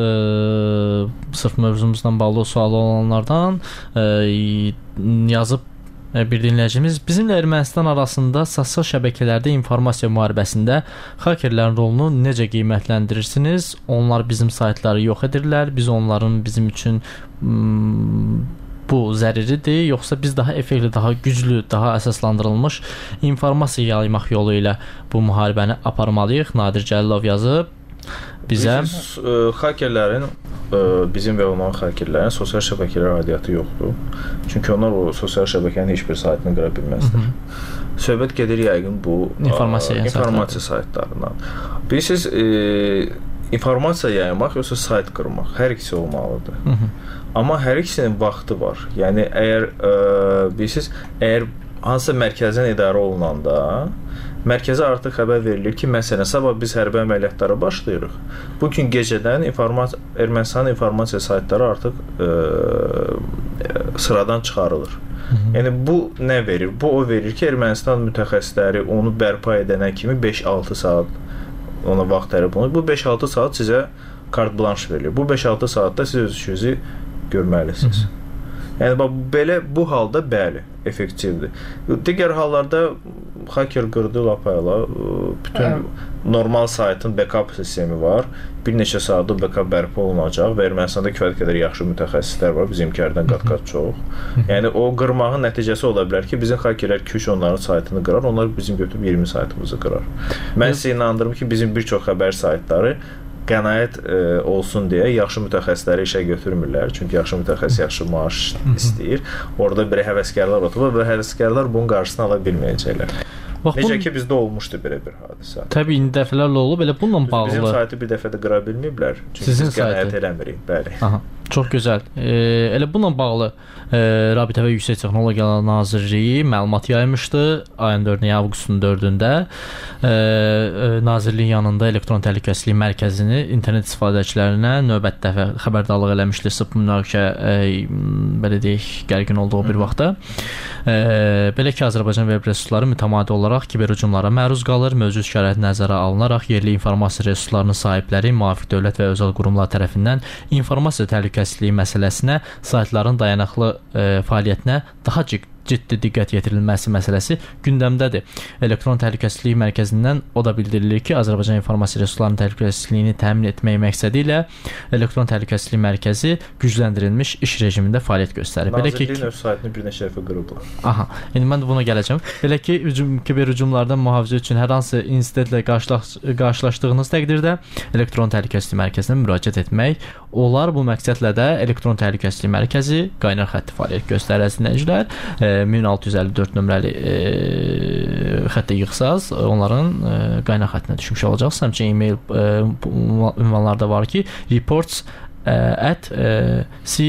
Speaker 2: e, sırf mövzumuzla bağlı sualı olanlardan e, yazıb e, bir dinləyicimiz bizimlə Ermənistan arasında sosial şəbəkələrdə informasiya müharibəsində hakerlərin rolunu necə qiymətləndirirsiniz? Onlar bizim saytları yox edirlər, biz onların bizim üçün m, bu zəruridir, yoxsa biz daha effektiv, daha güclü, daha əsaslandırılmış informasiya yaymaq yolu ilə bu müharibəni aparmalıyıq? Nadir Cəlilov yazıb bizə.
Speaker 1: Biz, ə, hakerlərin, ə, bizim və onların hakerlərin sosial şəbəkələr aidiyyatı yoxdur. Çünki onlar o sosial şəbəkənin heç bir saytını qıra bilməzlər. Söhbət gedir yəqin bu
Speaker 2: informasiya,
Speaker 1: ə, informasiya saytlarından. Bilirsiniz, ə, informasiya yaymaq yoxsa sayt qırmaq, hər ikisi olmalıdır. Hı -hı. Amma hər ikisinin vaxtı var. Yəni əgər ə, bilirsiniz, əgər hansısa mərkəzdən idarə olunanda mərkəzə artıq xəbər verilir ki, məsələn, sabah biz hərbi əməliyyatlara başlayırıq. Bu gün gecədən informasiya Ermənistanın informasiya saytları artıq ə, sıradan çıxarılır. Hı -hı. Yəni bu nə verir? Bu o verir ki, Ermənistan mütəxəssisləri onu bərpa edənə kimi beş altı saat ona vaxt tələb olunur. Bu beş altı saat sizə kart blanş verilir. Bu beş altı saatda siz öz işinizi görməlisiniz. Yəni bax belə bu halda bəli, effektivdir. Digər hallarda hacker qırdı lapayla bütün Ə normal saytın backup sistemi var. Bir neçə saatda backup bərpa olunacaq və Ermənistanda kifayət qədər yaxşı mütəxəssislər var, bizimkilərdən qat-qat çox. Yəni o qırmağın nəticəsi ola bilər ki, bizim hakerlər iki üç onların saytını qırar, onlar bizim götürüb iyirmi saytımızı qırar. Mən sizə inandırım ki, bizim bir çox xəbər saytları qənaət e, olsun deyə yaxşı mütəxəssisləri işə götürmürlər. Çünki yaxşı mütəxəssis yaxşı maaş istəyir. Orada bir həvəskarlar oturur və həvəskarlar bunun qarşısını ala bilməyəcəklər. Bax, necə ki bizdə olmuşdu belə bir hadisə.
Speaker 2: Təbii indi dəfələrlə olub, elə bununla bağlı.
Speaker 1: Bizim saytı bir dəfə də qıra bilməyiblər. Çünki
Speaker 2: Sizin
Speaker 1: biz qənaət eləmirik, bəli.
Speaker 2: Aha, çox gözəl. E, elə bununla bağlı e, Rabitə və Yüksək Texnologiyalar Nazirliyi məlumat yaymışdı. Ayın dördündə, avqustun dördündə e, e, Nazirliyin yanında elektron təhlükəsizlik mərkəzini internet istifadəçilərinə növbəti dəfə xəbərdarlıq eləmişdi. Sıp münaqişə e, belə deyək, gərgin olduğu bir vaxtda. E, belə ki, Azərbaycan veb resursları mütəmadi olaraq kiber hücumlara məruz qalır. Mövcud şərait nəzərə alınaraq yerli informasiya resurslarının sahibləri müvafiq dövlət və özəl qurumlar tərəfindən informasiya təhlükəsizliyi məsələsinə, saytların dayanıqlı e, fəaliyyətinə daha ciddi ciddi diqqət yetirilməsi məsələsi gündəmdədir. Elektron Təhlükəsizlik Mərkəzindən o da bildirilir ki, Azərbaycan informasiya resurslarının təhlükəsizliyini təmin etmək məqsədi ilə Elektron Təhlükəsizlik Mərkəzi gücləndirilmiş iş rejimində fəaliyyət göstərir. Belə ki,
Speaker 1: Nazirliyin öz saytını bir neçə dəfə qırıblar.
Speaker 2: Aha, indi mən də buna gələcəm. Belə ki, hücum, kiber hücumlardan mühafizə üçün hər hansı insidentlə qarşılaş, qarşılaşdığınız təqdirdə Elektron Təhlükəsizlik Mərkəzinə müraciət etmək olar. Bu məqsədlə də Elektron Təhlükəsizlik Mərkəzi qaynar xətti fəaliyyət göstərir dinləyicilər. min altı yüz əlli dörd nömrəli e, xəttə yığsaz, onların e, qaynar xəttinə düşmüş olacaqsınız. Həmçinin e-mail e, ünvanlarda var ki, reports e, at e,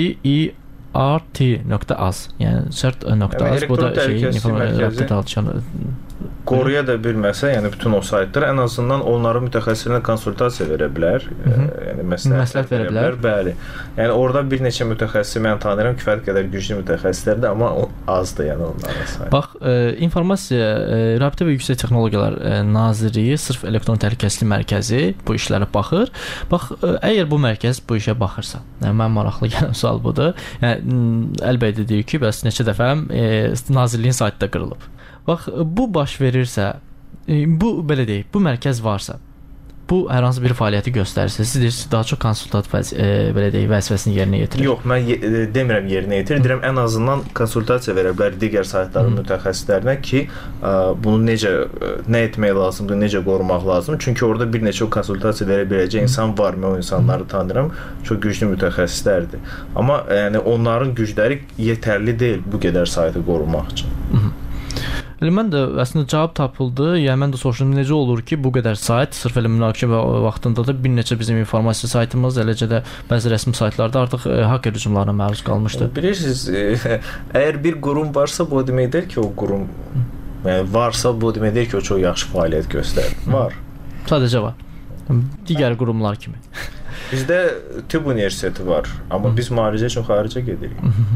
Speaker 2: cert.az, yəni cert.az, bu da şey informasiya
Speaker 1: qoruya da bilməsə, yəni bütün o saytlar ən azından onların mütəxəssislərinə konsultasiya verə bilər, e, yəni məsləhət, məsləhət verə bilər. Bəli. Yəni orada bir neçə mütəxəssis mən tanıyıram, kifayət qədər güclü mütəxəssislərdir, amma o azdır, yəni onların sayı.
Speaker 2: Bax, e, informasiya e, Rabitə və Yüksək Texnologiyalar e, Nazirliyi sırf elektron təhlükəsizlik mərkəzi bu işlərə baxır. Bax, e, əgər bu mərkəz bu işə baxırsa, yəni mən maraqlı gələn sual budur. Yəni əlbəttə deyir ki, bəs neçə dəfə e, Nazirliyin saytı da qırılıb. Bax, bu baş verirsə, bu belə deyək, bu mərkəz varsa, bu hər hansı bir fəaliyyəti göstərirsə, siz deyirsiniz, daha çox konsultat e, belə deyək, vəzifəsini yerinə yetirir.
Speaker 1: Yox, mən ye demirəm yerinə yetirir, deyirəm ən azından konsultasiya verə bilər digər saytların mütəxəssislərinə ki, ə, bunu necə, nə etmək lazımdır, necə qorumaq lazımdır. Çünki orada bir neçə konsultasiya verə biləcək insan var, mən o insanları tanıyıram, çox güclü mütəxəssislərdir. Amma yəni onların gücləri yetərli deyil bu qədər saytı qorumaq üçün.
Speaker 2: Hı -hı. Elə mən də əslində cavab tapıldı. Yəni mən də soruşdum, necə olur ki, bu qədər sayt sırf elə münaqişə vaxtında da bir neçə bizim informasiya saytımız, eləcə də bəzi rəsmi saytlarda artıq e, hacker hücumlarına məruz qalmışdı.
Speaker 1: Bilirsiniz, e, əgər bir qurum varsa, bu demək deyil ki, o qurum yəni varsa, bu demək deyil ki, o çox yaxşı fəaliyyət göstərir. Var.
Speaker 2: Sadəcə var. Digər qurumlar kimi.
Speaker 1: Bizdə tibb universiteti var, amma biz müalicə üçün xaricə gedirik.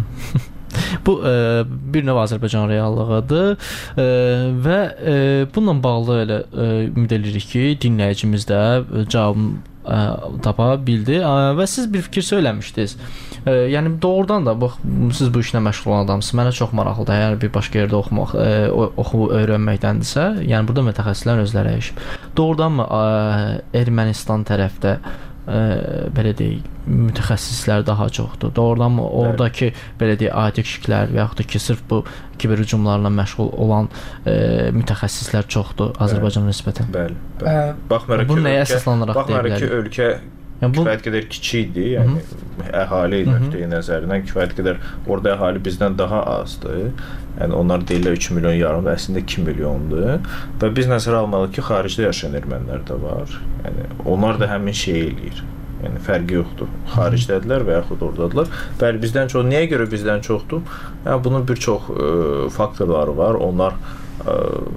Speaker 2: Bu e, bir növ Azərbaycan reallığıdır e, və e, bununla bağlı elə e, ümid edirik ki, dinləyicimiz də cavabını e, tapa bildi e, və siz bir fikir söyləmişdiniz. E, yəni doğrudan da bax, siz bu işlə məşğul olan adamsınız. Mənə çox maraqlıdır. Əgər bir başqa yerdə oxumaq, e, oxu öyrənməkdəndirsə, yəni burada mütəxəssislər özləri işib. Doğrudanmı e, Ermənistan tərəfdə Ə, belə deyək, mütəxəssislər daha çoxdur. Doğrudanmı oradakı belə deyək, adi kişilər və yaxud da ki, sırf bu kiber hücumlarla məşğul olan ə, mütəxəssislər çoxdur Azərbaycana nisbətən?
Speaker 1: Bəli. bəli. Baxmayaraq ki,
Speaker 2: nəyə əsaslanaraq
Speaker 1: baxmayaraq ki, ölkə yəni bu kifayət qədər kiçikdir, yəni Hı -hı. əhali nöqteyi nəzərindən kifayət qədər orada əhali bizdən daha azdır. Yəni onlar deyirlər üç milyon yarım, əslində iki milyondur. Və biz nəzərə almalıyıq ki, xaricdə yaşayan ermənilər də var. Yəni onlar da həmin şey eləyir. Yəni fərqi yoxdur. Xaricdədirlər və yaxud oradadılar. Bəli, bizdən çox. Niyə görə bizdən çoxdur? Yəni bunun bir çox ə, faktorları var. Onlar ə,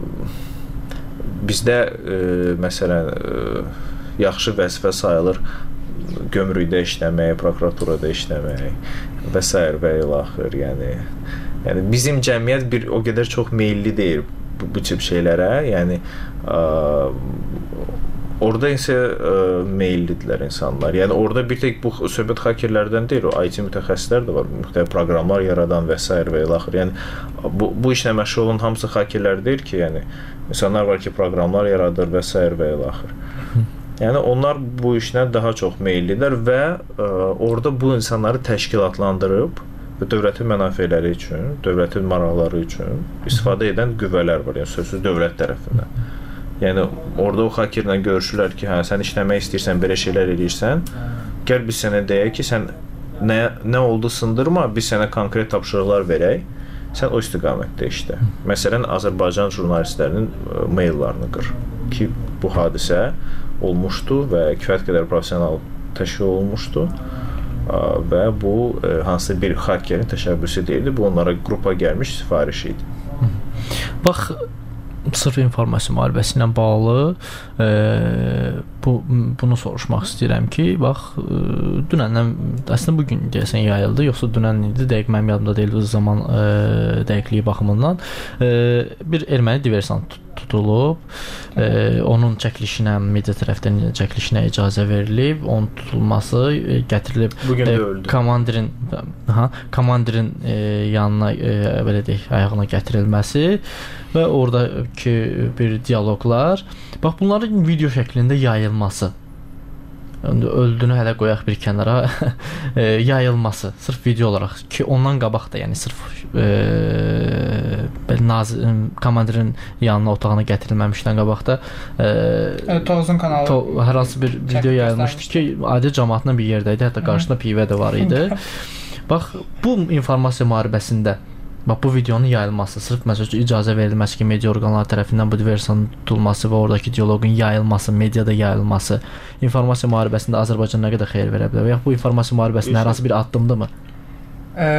Speaker 1: bizdə ə, məsələn ə, yaxşı vəzifə sayılır gömrükdə işləmək, prokuraturada işləmək və s. və ilaxır. Yəni, yəni bizim cəmiyyət bir o qədər çox meylli deyil bu, bu tip şeylərə. Yəni ə, orada isə ə, meyillidirlər insanlar. Yəni orada bir tek bu söhbət hakerlərdən deyil, o I T mütəxəssislər də var, müxtəlif proqramlar yaradan və s. və ilə axır. Yəni bu bu işlə məşğul olan hamısı hakerlər deyil ki, yəni insanlar var ki, proqramlar yaradır və s. və ilə axır. Yəni onlar bu işlə daha çox meyillidirlər və ə, orada bu insanları təşkilatlandırıb və dövlətin mənafeləri üçün, dövlətin maraqları üçün istifadə edən qüvvələr var, yəni sözsüz dövlət tərəfindən. Yəni orada o hakerlə görüşürlər ki, hə sən işləmək istəyirsən, belə şeylər edirsən, gəl biz sənə deyək ki, sən nə nə oldu sındırma, biz sənə konkret tapşırıqlar verək, sən o istiqamətdə işlə. Məsələn, Azərbaycan jurnalistlərinin maillarını qır ki, bu hadisə olmuşdu və kifayət qədər professional təşkil olunmuşdu və bu hansısa bir hakerin təşəbbüsü deyildi, bu onlara qrupa gəlmiş sifariş idi.
Speaker 2: Bax, sırf informasiya müharibəsi ilə bağlı e, bu bunu soruşmaq istəyirəm ki, bax e, dünəndən əslində bu gün deyəsən yayıldı, yoxsa dünən idi, dəqiq mənim yadımda deyil bu zaman e, dəqiqliyi baxımından e, bir erməni diversant tutulub, e, onun çəkilişinə media tərəfdən çəkilişinə icazə verilib, onun tutulması e, gətirilib
Speaker 1: bugün də
Speaker 2: e,
Speaker 1: öldü.
Speaker 2: Komandirin ha, komandirin e, yanına e, belə deyək, ayağına gətirilməsi və oradakı bir dialoqlar, bax bunların video şəklində yayılması, öldüyünü hələ qoyaq bir kənara, e, yayılması sırf video olaraq ki, ondan qabaq da, yəni sırf e, belə nazir komandirin yanına, otağına gətirilməmişdən qabaq da
Speaker 3: e, Tovuzun kanalı
Speaker 2: to, hər hansı bir video yayılmışdı ki, adi cəmaatla bir yerdə idi, hətta qarşısında pivə də var idi. Bax, bu informasiya müharibəsində bax, bu videonun yayılması, sırf məsələn icazə verilməsi ki, media orqanları tərəfindən bu diversanın tutulması və oradakı dialoqun yayılması, mediada yayılması informasiya müharibəsində Azərbaycan nə qədər xeyir verə bilər və ya bu informasiya müharibəsində hər hansı bir addımdırmı? E,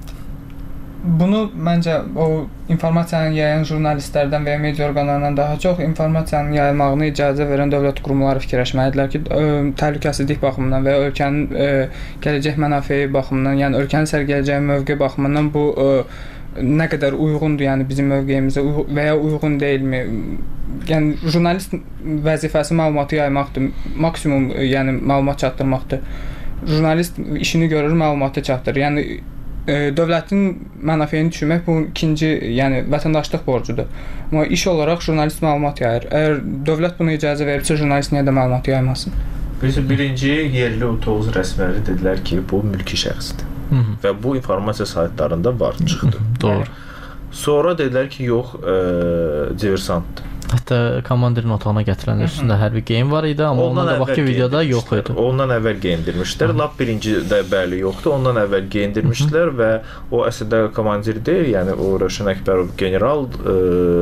Speaker 3: bunu məncə o informasiyanı yayan jurnalistlərdən və ya media orqanlarından daha çox informasiyanın yayılmağına icazə verən dövlət qurumları fikirləşməlidirlər ki, ə, təhlükəsizlik baxımından və ya ölkənin ə, gələcək mənafeyi baxımından, yəni ölkənin sərgiləyəcəyi mövqe baxımından bu ə, nə qədər uyğundur, yəni bizim mövqeyimizə və ya uyğun deyilmi? Yəni jurnalist vəzifəsi məlumatı yaymaqdır, maksimum yəni məlumat çatdırmaqdır. Jurnalist işini görür, məlumatı çatdırır. Yəni e, dövlətin mənafeyini düşürmək bu ikinci, yəni vətəndaşlıq borcudur. Amma iş olaraq jurnalist məlumat yayır. Əgər dövlət buna icazə verirsə, jurnalist niyə də məlumat yaymasın?
Speaker 1: Birisi birinci yerli Tovuz rəsmiləri dedilər ki, bu mülki şəxsdir. Hı -hı. Və bu informasiya saytlarında var, çıxdı.
Speaker 2: Doğru.
Speaker 1: Sonra dedilər ki, yox, e, diversantdır.
Speaker 2: Hətta komandirin otağına gətirilən üstündə hərbi geyim var idi, amma ondan, ondan qabaqki videoda yox idi.
Speaker 1: Ondan əvvəl geyindirmişdilər. Lap birincidə bəli yoxdur. Ondan əvvəl geyindirmişdilər və o əslində komandir deyil, yəni o Rövşən Əkbərov general e,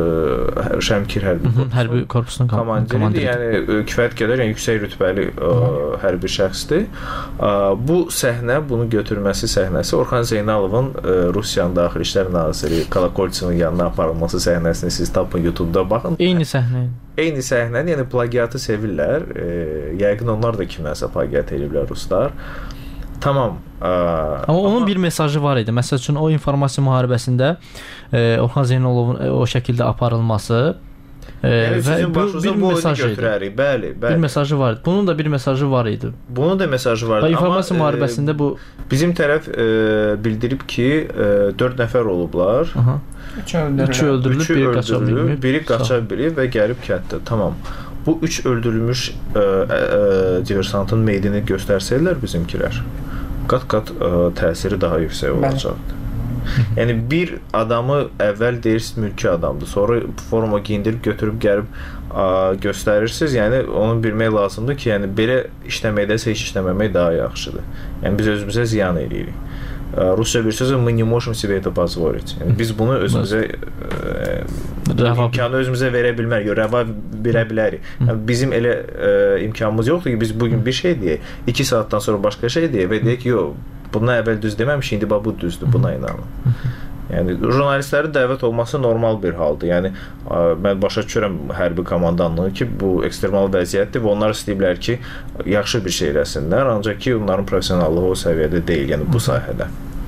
Speaker 1: Şəmkir hərbi korpusunun,
Speaker 2: hərbi korpusunun
Speaker 1: komandiridir. Yəni kifayət qədər, yəni yüksək rütbəli e, hərbi şəxsdir. E, bu səhnə, bunu götürməsi səhnəsi Orxan Zeynalovun e, Rusiyanın Daxili İşlər naziri Kolokoltsevin yanına aparılması səhnəsini siz tapın YouTube-da baxın.
Speaker 2: Eyni səhnə.
Speaker 1: Eyni səhnəni, yəni plagiatı sevirlər. E, yəqin onlar da kimlərsə plagiat ediblər ruslar. Tamam. E,
Speaker 2: amma onun amma... bir mesajı var idi. Məsəl üçün o informasiya müharibəsində e, Orxan Zeynalovun e, o şəkildə aparılması e,
Speaker 1: yəni,
Speaker 2: və bu bir mesaj idi.
Speaker 1: Bəli, bəli.
Speaker 2: Bir mesajı var idi. Bunun da bir mesajı var idi.
Speaker 1: Bunun da mesajı var idi.
Speaker 2: İnformasiya
Speaker 1: amma
Speaker 2: müharibəsində
Speaker 1: e,
Speaker 2: bu
Speaker 1: bizim tərəf e, bildirib ki, e, dörd nəfər olublar.
Speaker 2: Aha.
Speaker 3: Üç öldürülüb,
Speaker 2: üç öldürülüb,
Speaker 1: Üçü
Speaker 2: biri qaça bilmir.
Speaker 1: Biri qaça bilib və gəlib kənddə. Tamam. Bu üç öldürülmüş e, e, diversantın meydini göstərsəydilər bizimkilər, qat-qat e, təsiri daha yüksək olacaqdı. Yəni bir adamı əvvəl deyirsiniz mülki adamdır, sonra forma giyindirib götürüb gəlib a, göstərirsiniz. Yəni onu bilmək lazımdır ki, yəni belə işləməkdəsə heç işləməmək daha yaxşıdır. Yəni biz özümüzə ziyan eləyirik. Rusça bir sözü мы не можем себе это позволить. Yəni biz bunu özümüzə e, imkanı özümüzə verə bilmərik, rəva verə bilərik. Yəni bizim elə e, imkanımız yoxdur ki, biz bugün bir şey deyək, iki saatdan sonra başqa şey deyək və deyək ki, yox, bundan əvvəl düz deməmiş, indi bu düzdür, buna inanın. Yəni jurnalistlərin dəvət olması normal bir haldır. Yəni mən başa düşürəm hərbi komandanlığı ki, bu ekstremal vəziyyətdir və onlar istəyiblər ki, yaxşı bir şey eləsinlər, ancaq ki, onların professionallığı o səviyyədə deyil, yəni bu sahədə.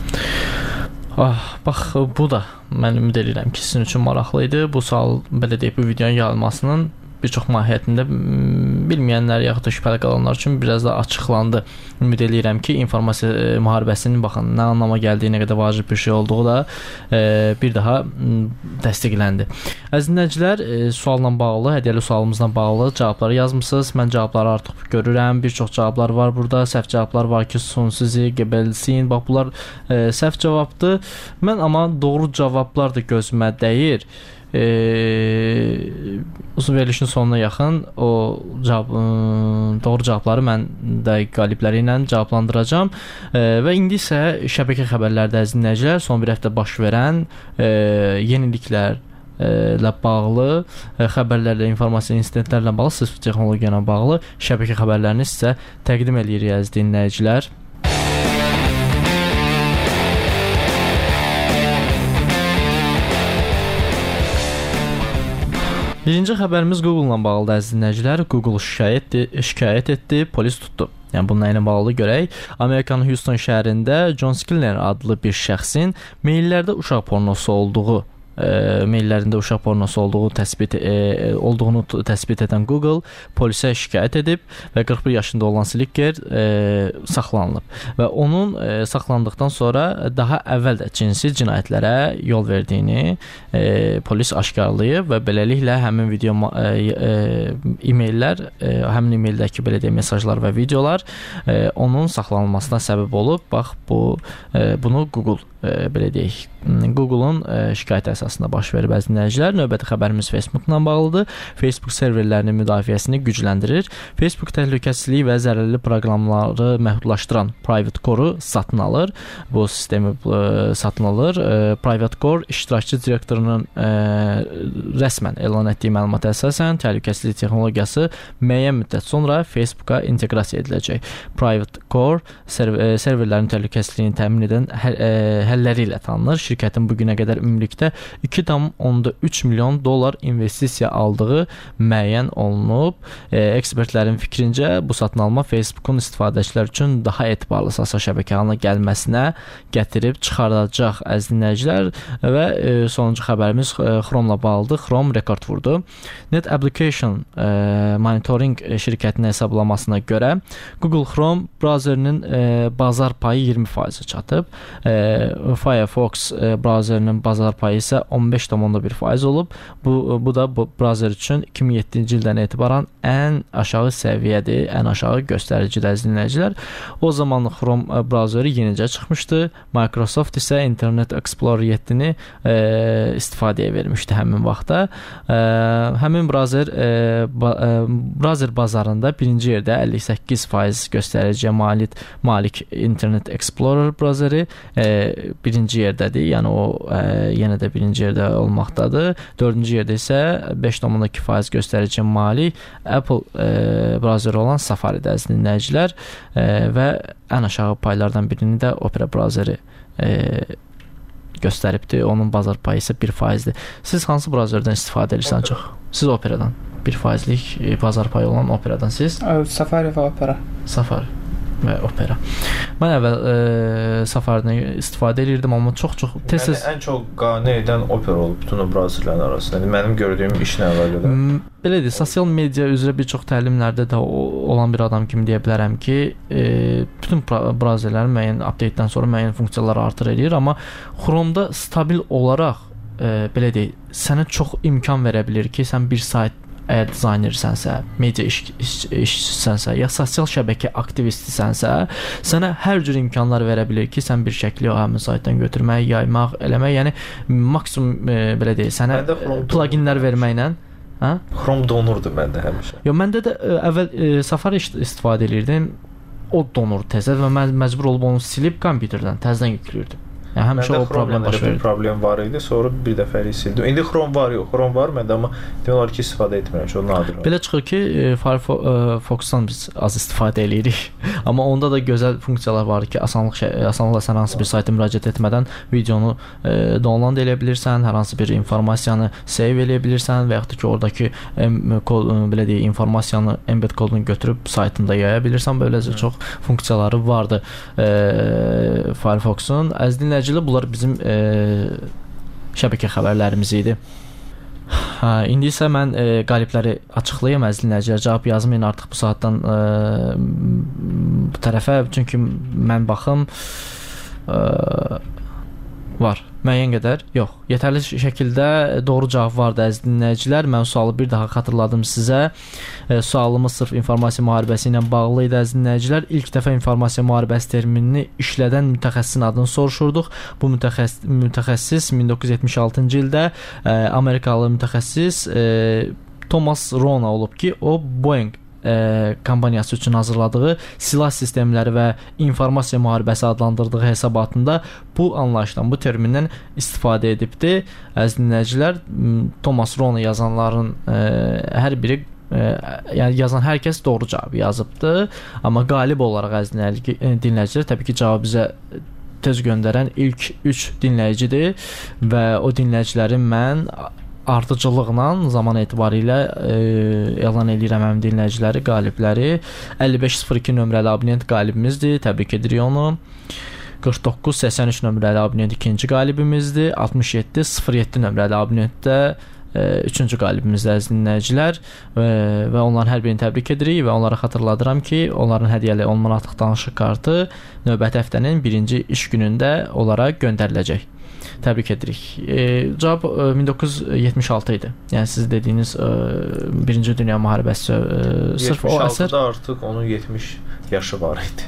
Speaker 2: Ah, bax, bu da mən ümid edirəm ki, sizin üçün maraqlı idi. Bu sual, belə deyək, bu videonun yayılmasının bir çox mahiyyətində bilməyənlər yaxud da şübhəli qalanlar üçün biraz da açıqlandı. Ümid edirəm ki, informasiya müharibəsinin baxın nə anlama gəldiyi, nə qədər vacib bir şey olduğu da e, bir daha təsdiqləndi. Əziz dinləyicilər, e, sualla bağlı, hədiyyəli sualımızla bağlı cavabları yazmısınız. Mən cavabları artıq görürəm. Bir çox cavablar var burada. Səhv cavablar var ki, sun sizi, gebelsin. Bax, bunlar e, səhv cavabdır. Mən amma doğru cavablar da gözümə dəyir. E, uzun verilişin sonuna yaxın o cavab, e, doğru cavabları mən də qalibləri ilə cavablandıracağam. E, və indi isə şəbəkə xəbərlərdə əziz dinləyicilər, son bir həftə baş verən e, yeniliklər ilə bağlı, xəbərlərlə, informasiya insidentlərlə bağlı, sırf texnologiya ilə bağlı şəbəkə xəbərlərini sizə təqdim edirik əziz dinləyicilər. Birinci xəbərimiz Google-la bağlıdır əziz dinləyicilər. Google şikayət, şikayət etdi, polis tutdu. Yəni bununla ilə bağlı görək. Amerikanın Houston şəhərində John Skinner adlı bir şəxsin meyllərdə uşaq pornosu olduğu E, meyllərində uşaq pornosu olduğu təsbit e, olduğunu təsbit edən Google polisə şikayət edib və qırx bir yaşında olan Slicker e, saxlanılıb və onun e, saxlandıqdan sonra daha əvvəl də cinsi cinayətlərə yol verdiyini e, polis aşkarlayıb və beləliklə həmin video e, e, e-maillər, e, həmin e-maildəki belə deyək mesajlar və videolar e, onun saxlanılmasına səbəb olub. Bax, bu e, bunu Google e, belə deyək Google-un e, şikayət əsasında baş verib əziz dinləyicilər. Növbəti xəbərimiz Facebook-la bağlıdır. Facebook serverlərinin müdafiəsini gücləndirir. Facebook təhlükəsizlik və zərərli proqramları məhdudlaşdıran Private Core-u satın alır. Bu sistemi e, satın alır. E, Private Core iştirakçı direktorunun e, rəsmən elan etdiyi məlumata əsasən təhlükəsizlik texnologiyası müəyyən müddət sonra Facebooka inteqrasiya ediləcək. Private Core server, serverlərin təhlükəsizliyini təmin edən həl, e, həlləri ilə tanınır. Şirkətin bu günə qədər ümumilikdə iki tam onda üç milyon dollar investisiya aldığı müəyyən olunub. E, ekspertlərin fikrincə bu satın alma Facebookun istifadəçilər üçün daha etibarlı sosial şəbəkə halına gəlməsinə gətirib çıxardacaq əziz dinləyicilər. Və e, sonuncu xəbərimiz e, Chrome-la bağlıdır. Chrome rekord vurdu. Net Application e, Monitoring şirkətinin hesablamasına görə Google Chrome browserinin e, bazar payı iyirmi faiz çatıb. E, Firefox e, browserinin bazar payı isə on beş tam onda bir faiz olub. Bu, bu da bu browser üçün iki min yeddinci ildən etibarən ən aşağı səviyyədir, ən aşağı göstəricidir əziz dinləyicilər. O zaman Chrome browseri yenicə çıxmışdı. Microsoft isə Internet Explorer yeddini e, istifadəyə vermişdi həmin vaxtda. E, həmin browser e, ba, e, browser bazarında birinci yerdə əlli səkkiz faiz göstəriciyə malik, malik Internet Explorer browseri e, birinci yerdədir. Yəni o e, yenə də birinci yerdə olmaqdadır. Dördüncü yerdə isə beş tam onda iki faiz göstəriciyə malik Apple e, browseri olan Safari-də əziz dinləyicilər e, və ən aşağı paylardan birini də Opera browseri e, göstəribdir. Onun bazar payı isə bir faizdir. Siz hansı browserdən istifadə edirsiniz çox? Siz Operadan. bir faizlik e, bazar payı olan Operadan siz?
Speaker 3: Safari və Opera.
Speaker 2: Safari və Opera. Mən əvvəl e, Safari-dən istifadə edirdim, amma çox-çox tez-tez
Speaker 1: yəni, ən çox qane edən Opera olub bütün o browserlərin arasında. Yəni, mənim gördüyüm işlə əlaqədar.
Speaker 2: Belədir, sosial media üzrə bir çox təlimlərdə də olan bir adam kimi deyə bilərəm ki, e, bütün browserlərin müəyyən update-dən sonra müəyyən funksiyaları artır edir, amma Chrome-da stabil olaraq e, belə deyək, sənə çox imkan verə bilir ki, sən bir sayt əgər dizaynersənsə, media iş, iş, işçisənsə, ya sosial şəbəkə aktivistinsənsə, sənə hər cür imkanlar verə bilir ki, sən bir şəkli o həmin saytdan götürmək, yaymaq, eləmək, yəni maksimum e, belə deyək, sənə pluginlər verməklə, hə?
Speaker 1: Chrome donurdu məndə həmişə.
Speaker 2: Yox, məndə də ə, əvvəl ə, Safari istifadə edirdim. O donur tezə və mən məcbur olub onu silib kompüterdən təzədən yükləyirdim. Yəni həmişə o problem baş verir.
Speaker 1: Problem var idi, sonra bir dəfəlik sildim. İndi Chrome var, yox, Chrome var məndə, amma demək olar ki, istifadə etmirəm, çox nadir.
Speaker 2: Belə çıxır ki, Firefox-dan biz az istifadə eləyirik. Amma onda da gözəl funksiyalar var ki, asanlıq asanlıqla sən hansı bir sayta müraciət etmədən videonu e, download edə bilirsən, hər hansı bir informasiyanı save edə bilirsən və yaxud da ki, oradakı em, kod, belə deyək, informasiyanı embed kodunu götürüb saytında yaya bilirsən. Böyləcə çox funksiyaları vardı e, Firefox-un. Əziz dinləyicilər, bunlar bizim e, şəbəkə xəbərlərimiz idi. Hə, indi isə mən e, qalibləri açıqlayım əziz dinləyicilər. Cavab yazmayın artıq bu saatdan e, bu tərəfə, çünki mən baxım e, var. Müəyyən qədər yox. Yetərli şəkildə doğru cavab vardı əziz dinləyicilər. Mən sualı bir daha xatırladım sizə. E, sualımız sırf informasiya müharibəsi ilə bağlı idi əziz dinləyicilər. İlk dəfə informasiya müharibəsi terminini işlədən mütəxəssisin adını soruşurduq. Bu mütəxəssis, mütəxəssis min doqquz yüz yetmiş altıncı ildə e, Amerikalı mütəxəssis e, Thomas Rona olub ki, o Boeing E, kampaniyası üçün hazırladığı silah sistemləri və informasiya müharibəsi adlandırdığı hesabatında bu anlayışdan, bu termindən istifadə edibdi. Əziz dinləyicilər, Thomas Rona yazanların e, hər biri e, yəni yazan hər kəs doğru cavabı yazıbdı, amma qalib olaraq əziz dinləyicilər təbii ki, cavabı bizə tez göndərən ilk üç dinləyicidir və o dinləyicilərin mən ardıcıllıqla zaman etibarilə e, elan edirəm həmin dinləyiciləri, qalibləri. əlli beş sıfır iki nömrəli abonent qalibimizdir. Təbrik edirik onu. qırx doqquz səksən üç nömrəli abonent ikinci qalibimizdir. altmış yeddi sıfır yeddi nömrəli abonent də e, üçüncü qalibimizdir əziz dinləyicilər. E, və onların hər birini təbrik edirik və onlara xatırladıram ki, onların hədiyyəli on manatlıq danışıq kartı növbəti həftənin birinci iş günündə onlara göndəriləcək. Təbrik edirik. E, cavab e, min doqquz yüz yetmiş altı idi. Yəni siz dediyiniz e, Birinci Dünya müharibəsi e, sırf o əsər.
Speaker 1: yetmiş altıda artıq onun yetmiş yaşı var idi.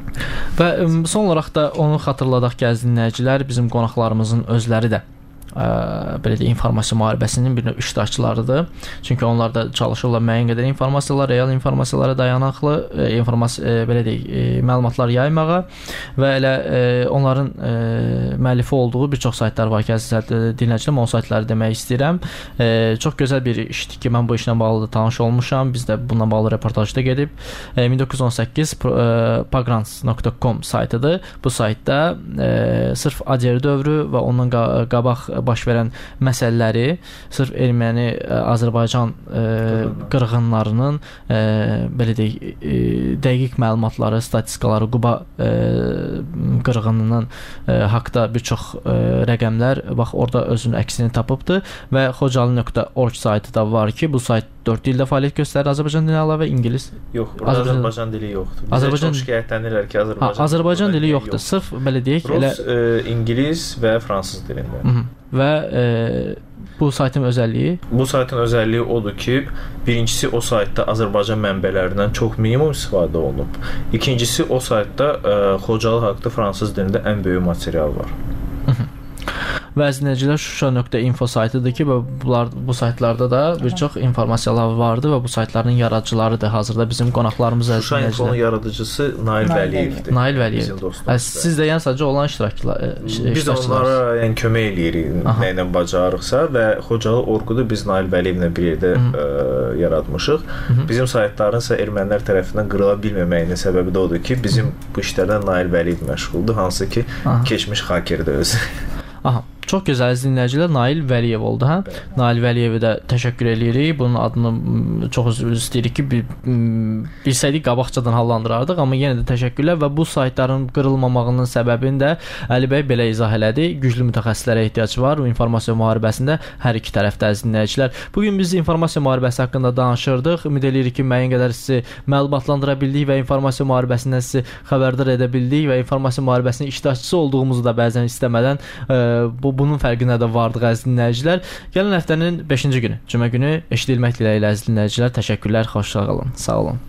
Speaker 2: Və e, son olaraq da onu xatırladaq ki, əziz dinləyicilər, bizim qonaqlarımızın özləri də ə, belə də informasiya müharibəsinin bir növ iştirakçılarıdır. Çünki onlar da çalışırlar müəyyən qədər informasiyalar, real informasiyalara dayanıqlı e, informasiya e, belə deyək, e, məlumatlar yaymağa və elə e, onların e, müəllifi olduğu bir çox saytlar var ki, əziz dinləyicilər, o saytları demək istəyirəm. E, çox gözəl bir işdir ki, mən bu işlə bağlı da tanış olmuşam. Biz də bununla bağlı reportajda gedib e, min doqquz yüz on səkkiz pagrants nöqtə com saytıdır. Bu saytda e, sırf ADR dövrü və ondan qabaq baş verən məsələləri sırf erməni Azərbaycan e, qırğınlarının e, belə deyək, e, dəqiq məlumatları, statistikaları, Quba e, qırğınının e, haqqda bir çox e, rəqəmlər bax orada özünün əksini tapıbdı və xocalı nöqtə org saytı da var ki, bu sayt dörd dildə fəaliyyət göstərir. Azərbaycan dili əlavə ingilis.
Speaker 1: Yox, burada Azərbaycan, Azərbaycan dili yoxdur. Bizə Azərbaycan... çox şikayətlənirlər ki, Azərbaycan, ha,
Speaker 2: Azərbaycan dili yoxdur. yoxdur. Sırf belə deyək,
Speaker 1: Rus,
Speaker 2: elə
Speaker 1: e, ingilis və fransız dilində.
Speaker 2: Hı -hı. Və e, bu saytın özəlliyi?
Speaker 1: Bu saytın özəlliyi odur ki, birincisi o saytda Azərbaycan mənbələrindən çox minimum istifadə olunub. İkincisi o saytda e, Xocalı haqqında fransız dilində ən böyük material var.
Speaker 2: Hı -hı. Və əzinəcilər Şuşa nöqtə info saytıdır ki, və bunlar, bu saytlarda da bir çox informasiyalar vardı və bu saytların yaradıcılarıdır. Hazırda bizim qonaqlarımız əzinəcilər.
Speaker 1: Şuşa infonun yaradıcısı Nail Vəliyevdir.
Speaker 2: Nail Vəliyev. Siz də yəni sadəcə olan iştirakçılar.
Speaker 1: Biz onlara yəni kömək eləyirik nə ilə bacarıqsa və Xocalı orqudu biz Nail Vəliyevlə bir yerdə ə, yaratmışıq. Hı -hı. Bizim saytların isə ermənilər tərəfindən qırıla bilməməyinin səbəbi də odur ki, bizim bu işlərdən Nail Vəliyev məşğuldur, hansı ki, Aha. keçmiş hakerdir özü.
Speaker 2: Aha. Çox gözəl dinləyicilər, Nail Vəliyev oldu, hə? Bəli. Nail Vəliyevə də təşəkkür edirik. Bunun adını çox üzr istəyirik ki, bir, bilsəydik qabaqcadan hallandırardıq, amma yenə də təşəkkürlər və bu saytların qırılmamağının səbəbini də Əli bəy belə izah elədi. Güclü mütəxəssislərə ehtiyac var bu informasiya müharibəsində hər iki tərəfdə əziz dinləyicilər. Bu gün biz informasiya müharibəsi haqqında danışırdıq. Ümid edirik ki, müəyyən qədər sizi məlumatlandıra bildik və informasiya müharibəsindən sizi xəbərdar edə bildik və informasiya müharibəsinin iştirakçısı olduğumuzu da bəzən istəmədən e, bu bunun fərqinə də vardıq əziz dinləyicilər. Gələn həftənin beşinci günü, cümə günü eşidilmək diləyilə əziz dinləyicilər. Təşəkkürlər, xoşça qalın. Sağ olun.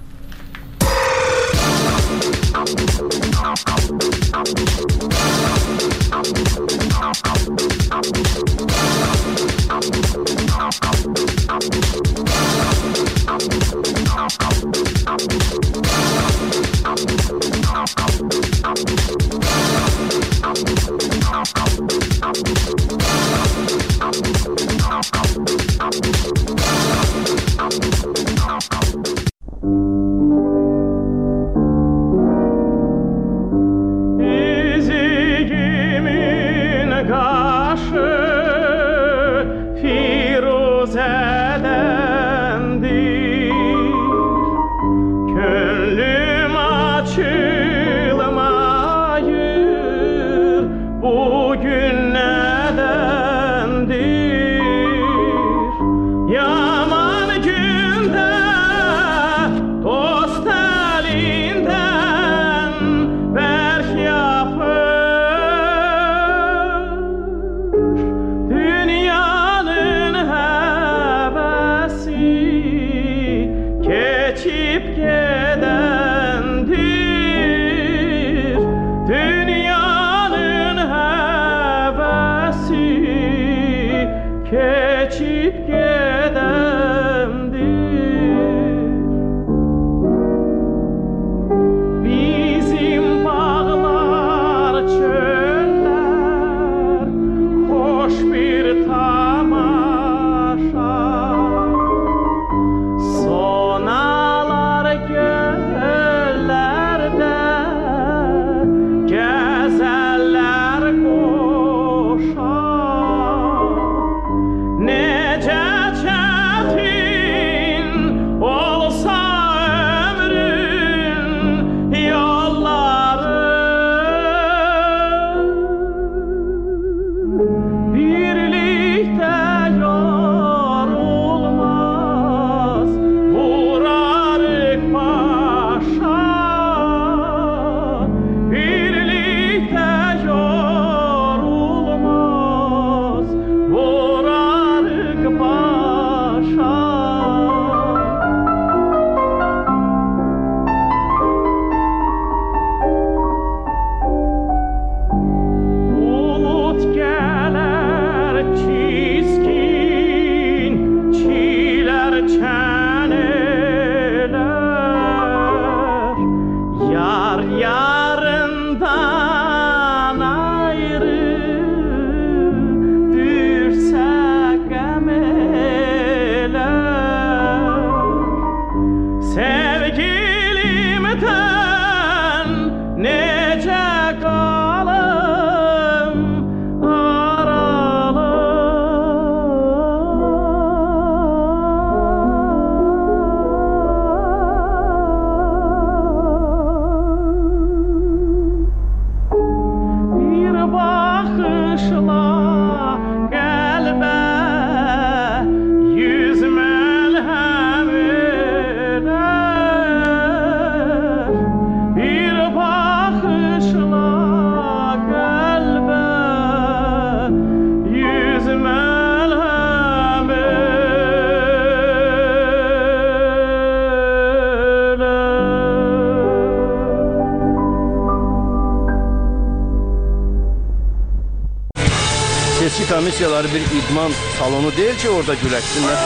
Speaker 4: seçki komissiyaları bir idman salonu deyil ki, orada güləşsinlər.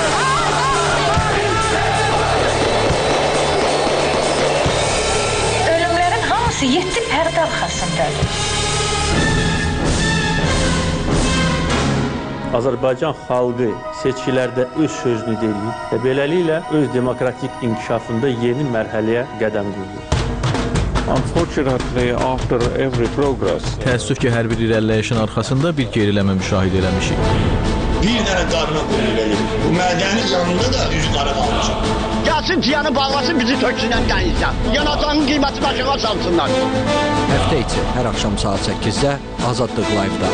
Speaker 5: Ölümlərin hamısı yeddi pərdə arxasındadır.
Speaker 6: Azərbaycan xalqı seçkilərdə öz sözünü deyir və beləliklə öz demokratik inkişafında yeni mərhələyə qədəm qoyur.
Speaker 7: Unfortunately, after every progress,
Speaker 8: təəssüf ki, hər bir irəliləyişin arxasında bir geriləmə müşahidə eləmişik.
Speaker 9: Bir dənə qarına qoyun verir. Bu mədənin yanında da üz qara qalmışıq.
Speaker 10: Gəlsin ciyanı bağlasın, bizi töksünən qənizdən. Yanacağının qiymətini aşağı salsınlar.
Speaker 11: Həftə içi hər axşam saat səkkizdə Azadlıq Live-da.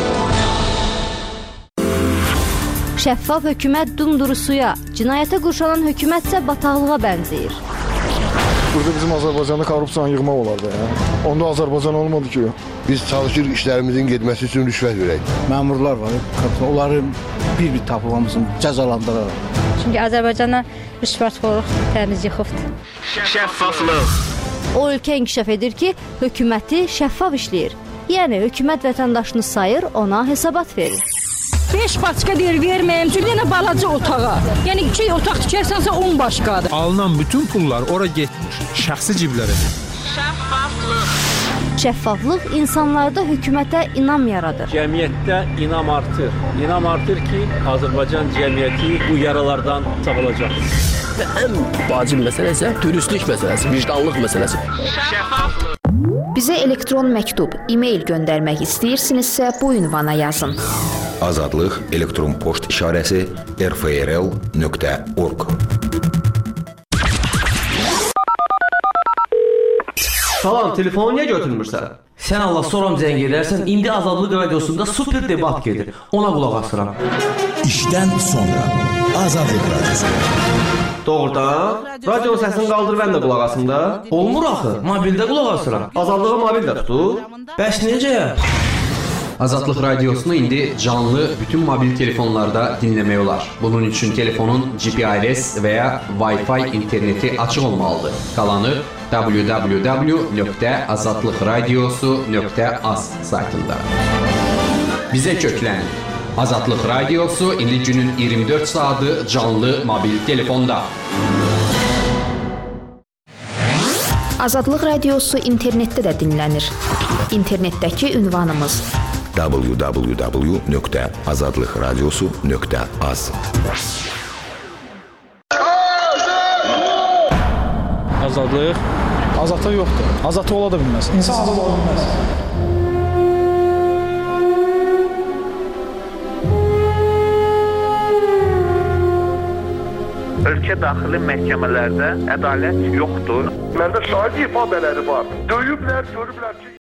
Speaker 12: Şəffaf hökumət dumdurusuya, cinayətə qurşanan hökumət isə bataqlığa bənzəyir.
Speaker 13: Burada bizim Azərbaycanda korrupsiyanı yığmaq olardı. Ya. Onda Azərbaycan olmadı ki.
Speaker 14: Biz çalışırıq işlərimizin getməsi üçün rüşvət verək.
Speaker 15: Məmurlar var, onları bir-bir tapılmamızın cəzalandıraraq.
Speaker 16: Çünki Azərbaycana rüşvətxorluq təmiz yıxıbdır.
Speaker 17: Şəffaflıq.
Speaker 12: O ölkə inkişaf edir ki, hökuməti şəffaf işləyir. Yəni hökumət vətəndaşını sayır, ona hesabat verir.
Speaker 18: beş başqa deyir verməyim, çünki yenə balaca otağa. Yəni iki otaq tikərsənsə on başqadır.
Speaker 19: Alınan bütün pullar ora getmir, şəxsi ciblərə.
Speaker 12: Şəffaflıq. Şəffaflıq insanlarda hökumətə inam yaradır.
Speaker 6: Cəmiyyətdə inam artır. İnam artır ki, Azərbaycan cəmiyyəti bu yaralardan sağalacaq.
Speaker 20: Və ən vacib məsələ isə dürüstlük məsələsi, vicdanlıq məsələsi.
Speaker 12: Şəffaflıq. Bizə elektron məktub, e-mail göndərmək istəyirsinizsə bu ünvana yazın.
Speaker 21: Azadlıq elektron poçt işarəsi r f r l nöqtə org.
Speaker 22: Salam, telefonu niyə götürmürsən? Sən Allah soram zəng edərsən, indi Azadlıq radiosunda super debat gedir. Ona qulaq asıram.
Speaker 23: İşdən sonra Azadlıq radiosu.
Speaker 22: Doğrudan? Radionun səsini qaldır, mən də qulaq asım da. Olmur axı, mobildə qulaq asıram. Azadlığı mobildə tutur. Bəs necə?
Speaker 24: Azadlıq radiosunu indi canlı bütün mobil telefonlarda dinləmək olar. Bunun üçün telefonun G P R S və ya Wi-Fi interneti açıq olmalıdır. Qalanı w w w nöqtə azadlıq radiosu nöqtə az saytında. Bizə köklən. Azadlıq radiosu indi günün iyirmi dörd saatı canlı mobil telefonda.
Speaker 12: Azadlıq radiosu internetdə də dinlənir. İnternetdəki ünvanımız
Speaker 21: w w w nöqtə azadlıq radiosu nöqtə az.
Speaker 25: Azadlıq
Speaker 3: azadlıq yoxdur. Azadlıq ola da bilməz. İnsan azad ola bilməz.
Speaker 26: Ölkə daxili məhkəmələrdə ədalət yoxdur.
Speaker 27: Məndə şahid ifadələri var. Döyüblər, görüblər ki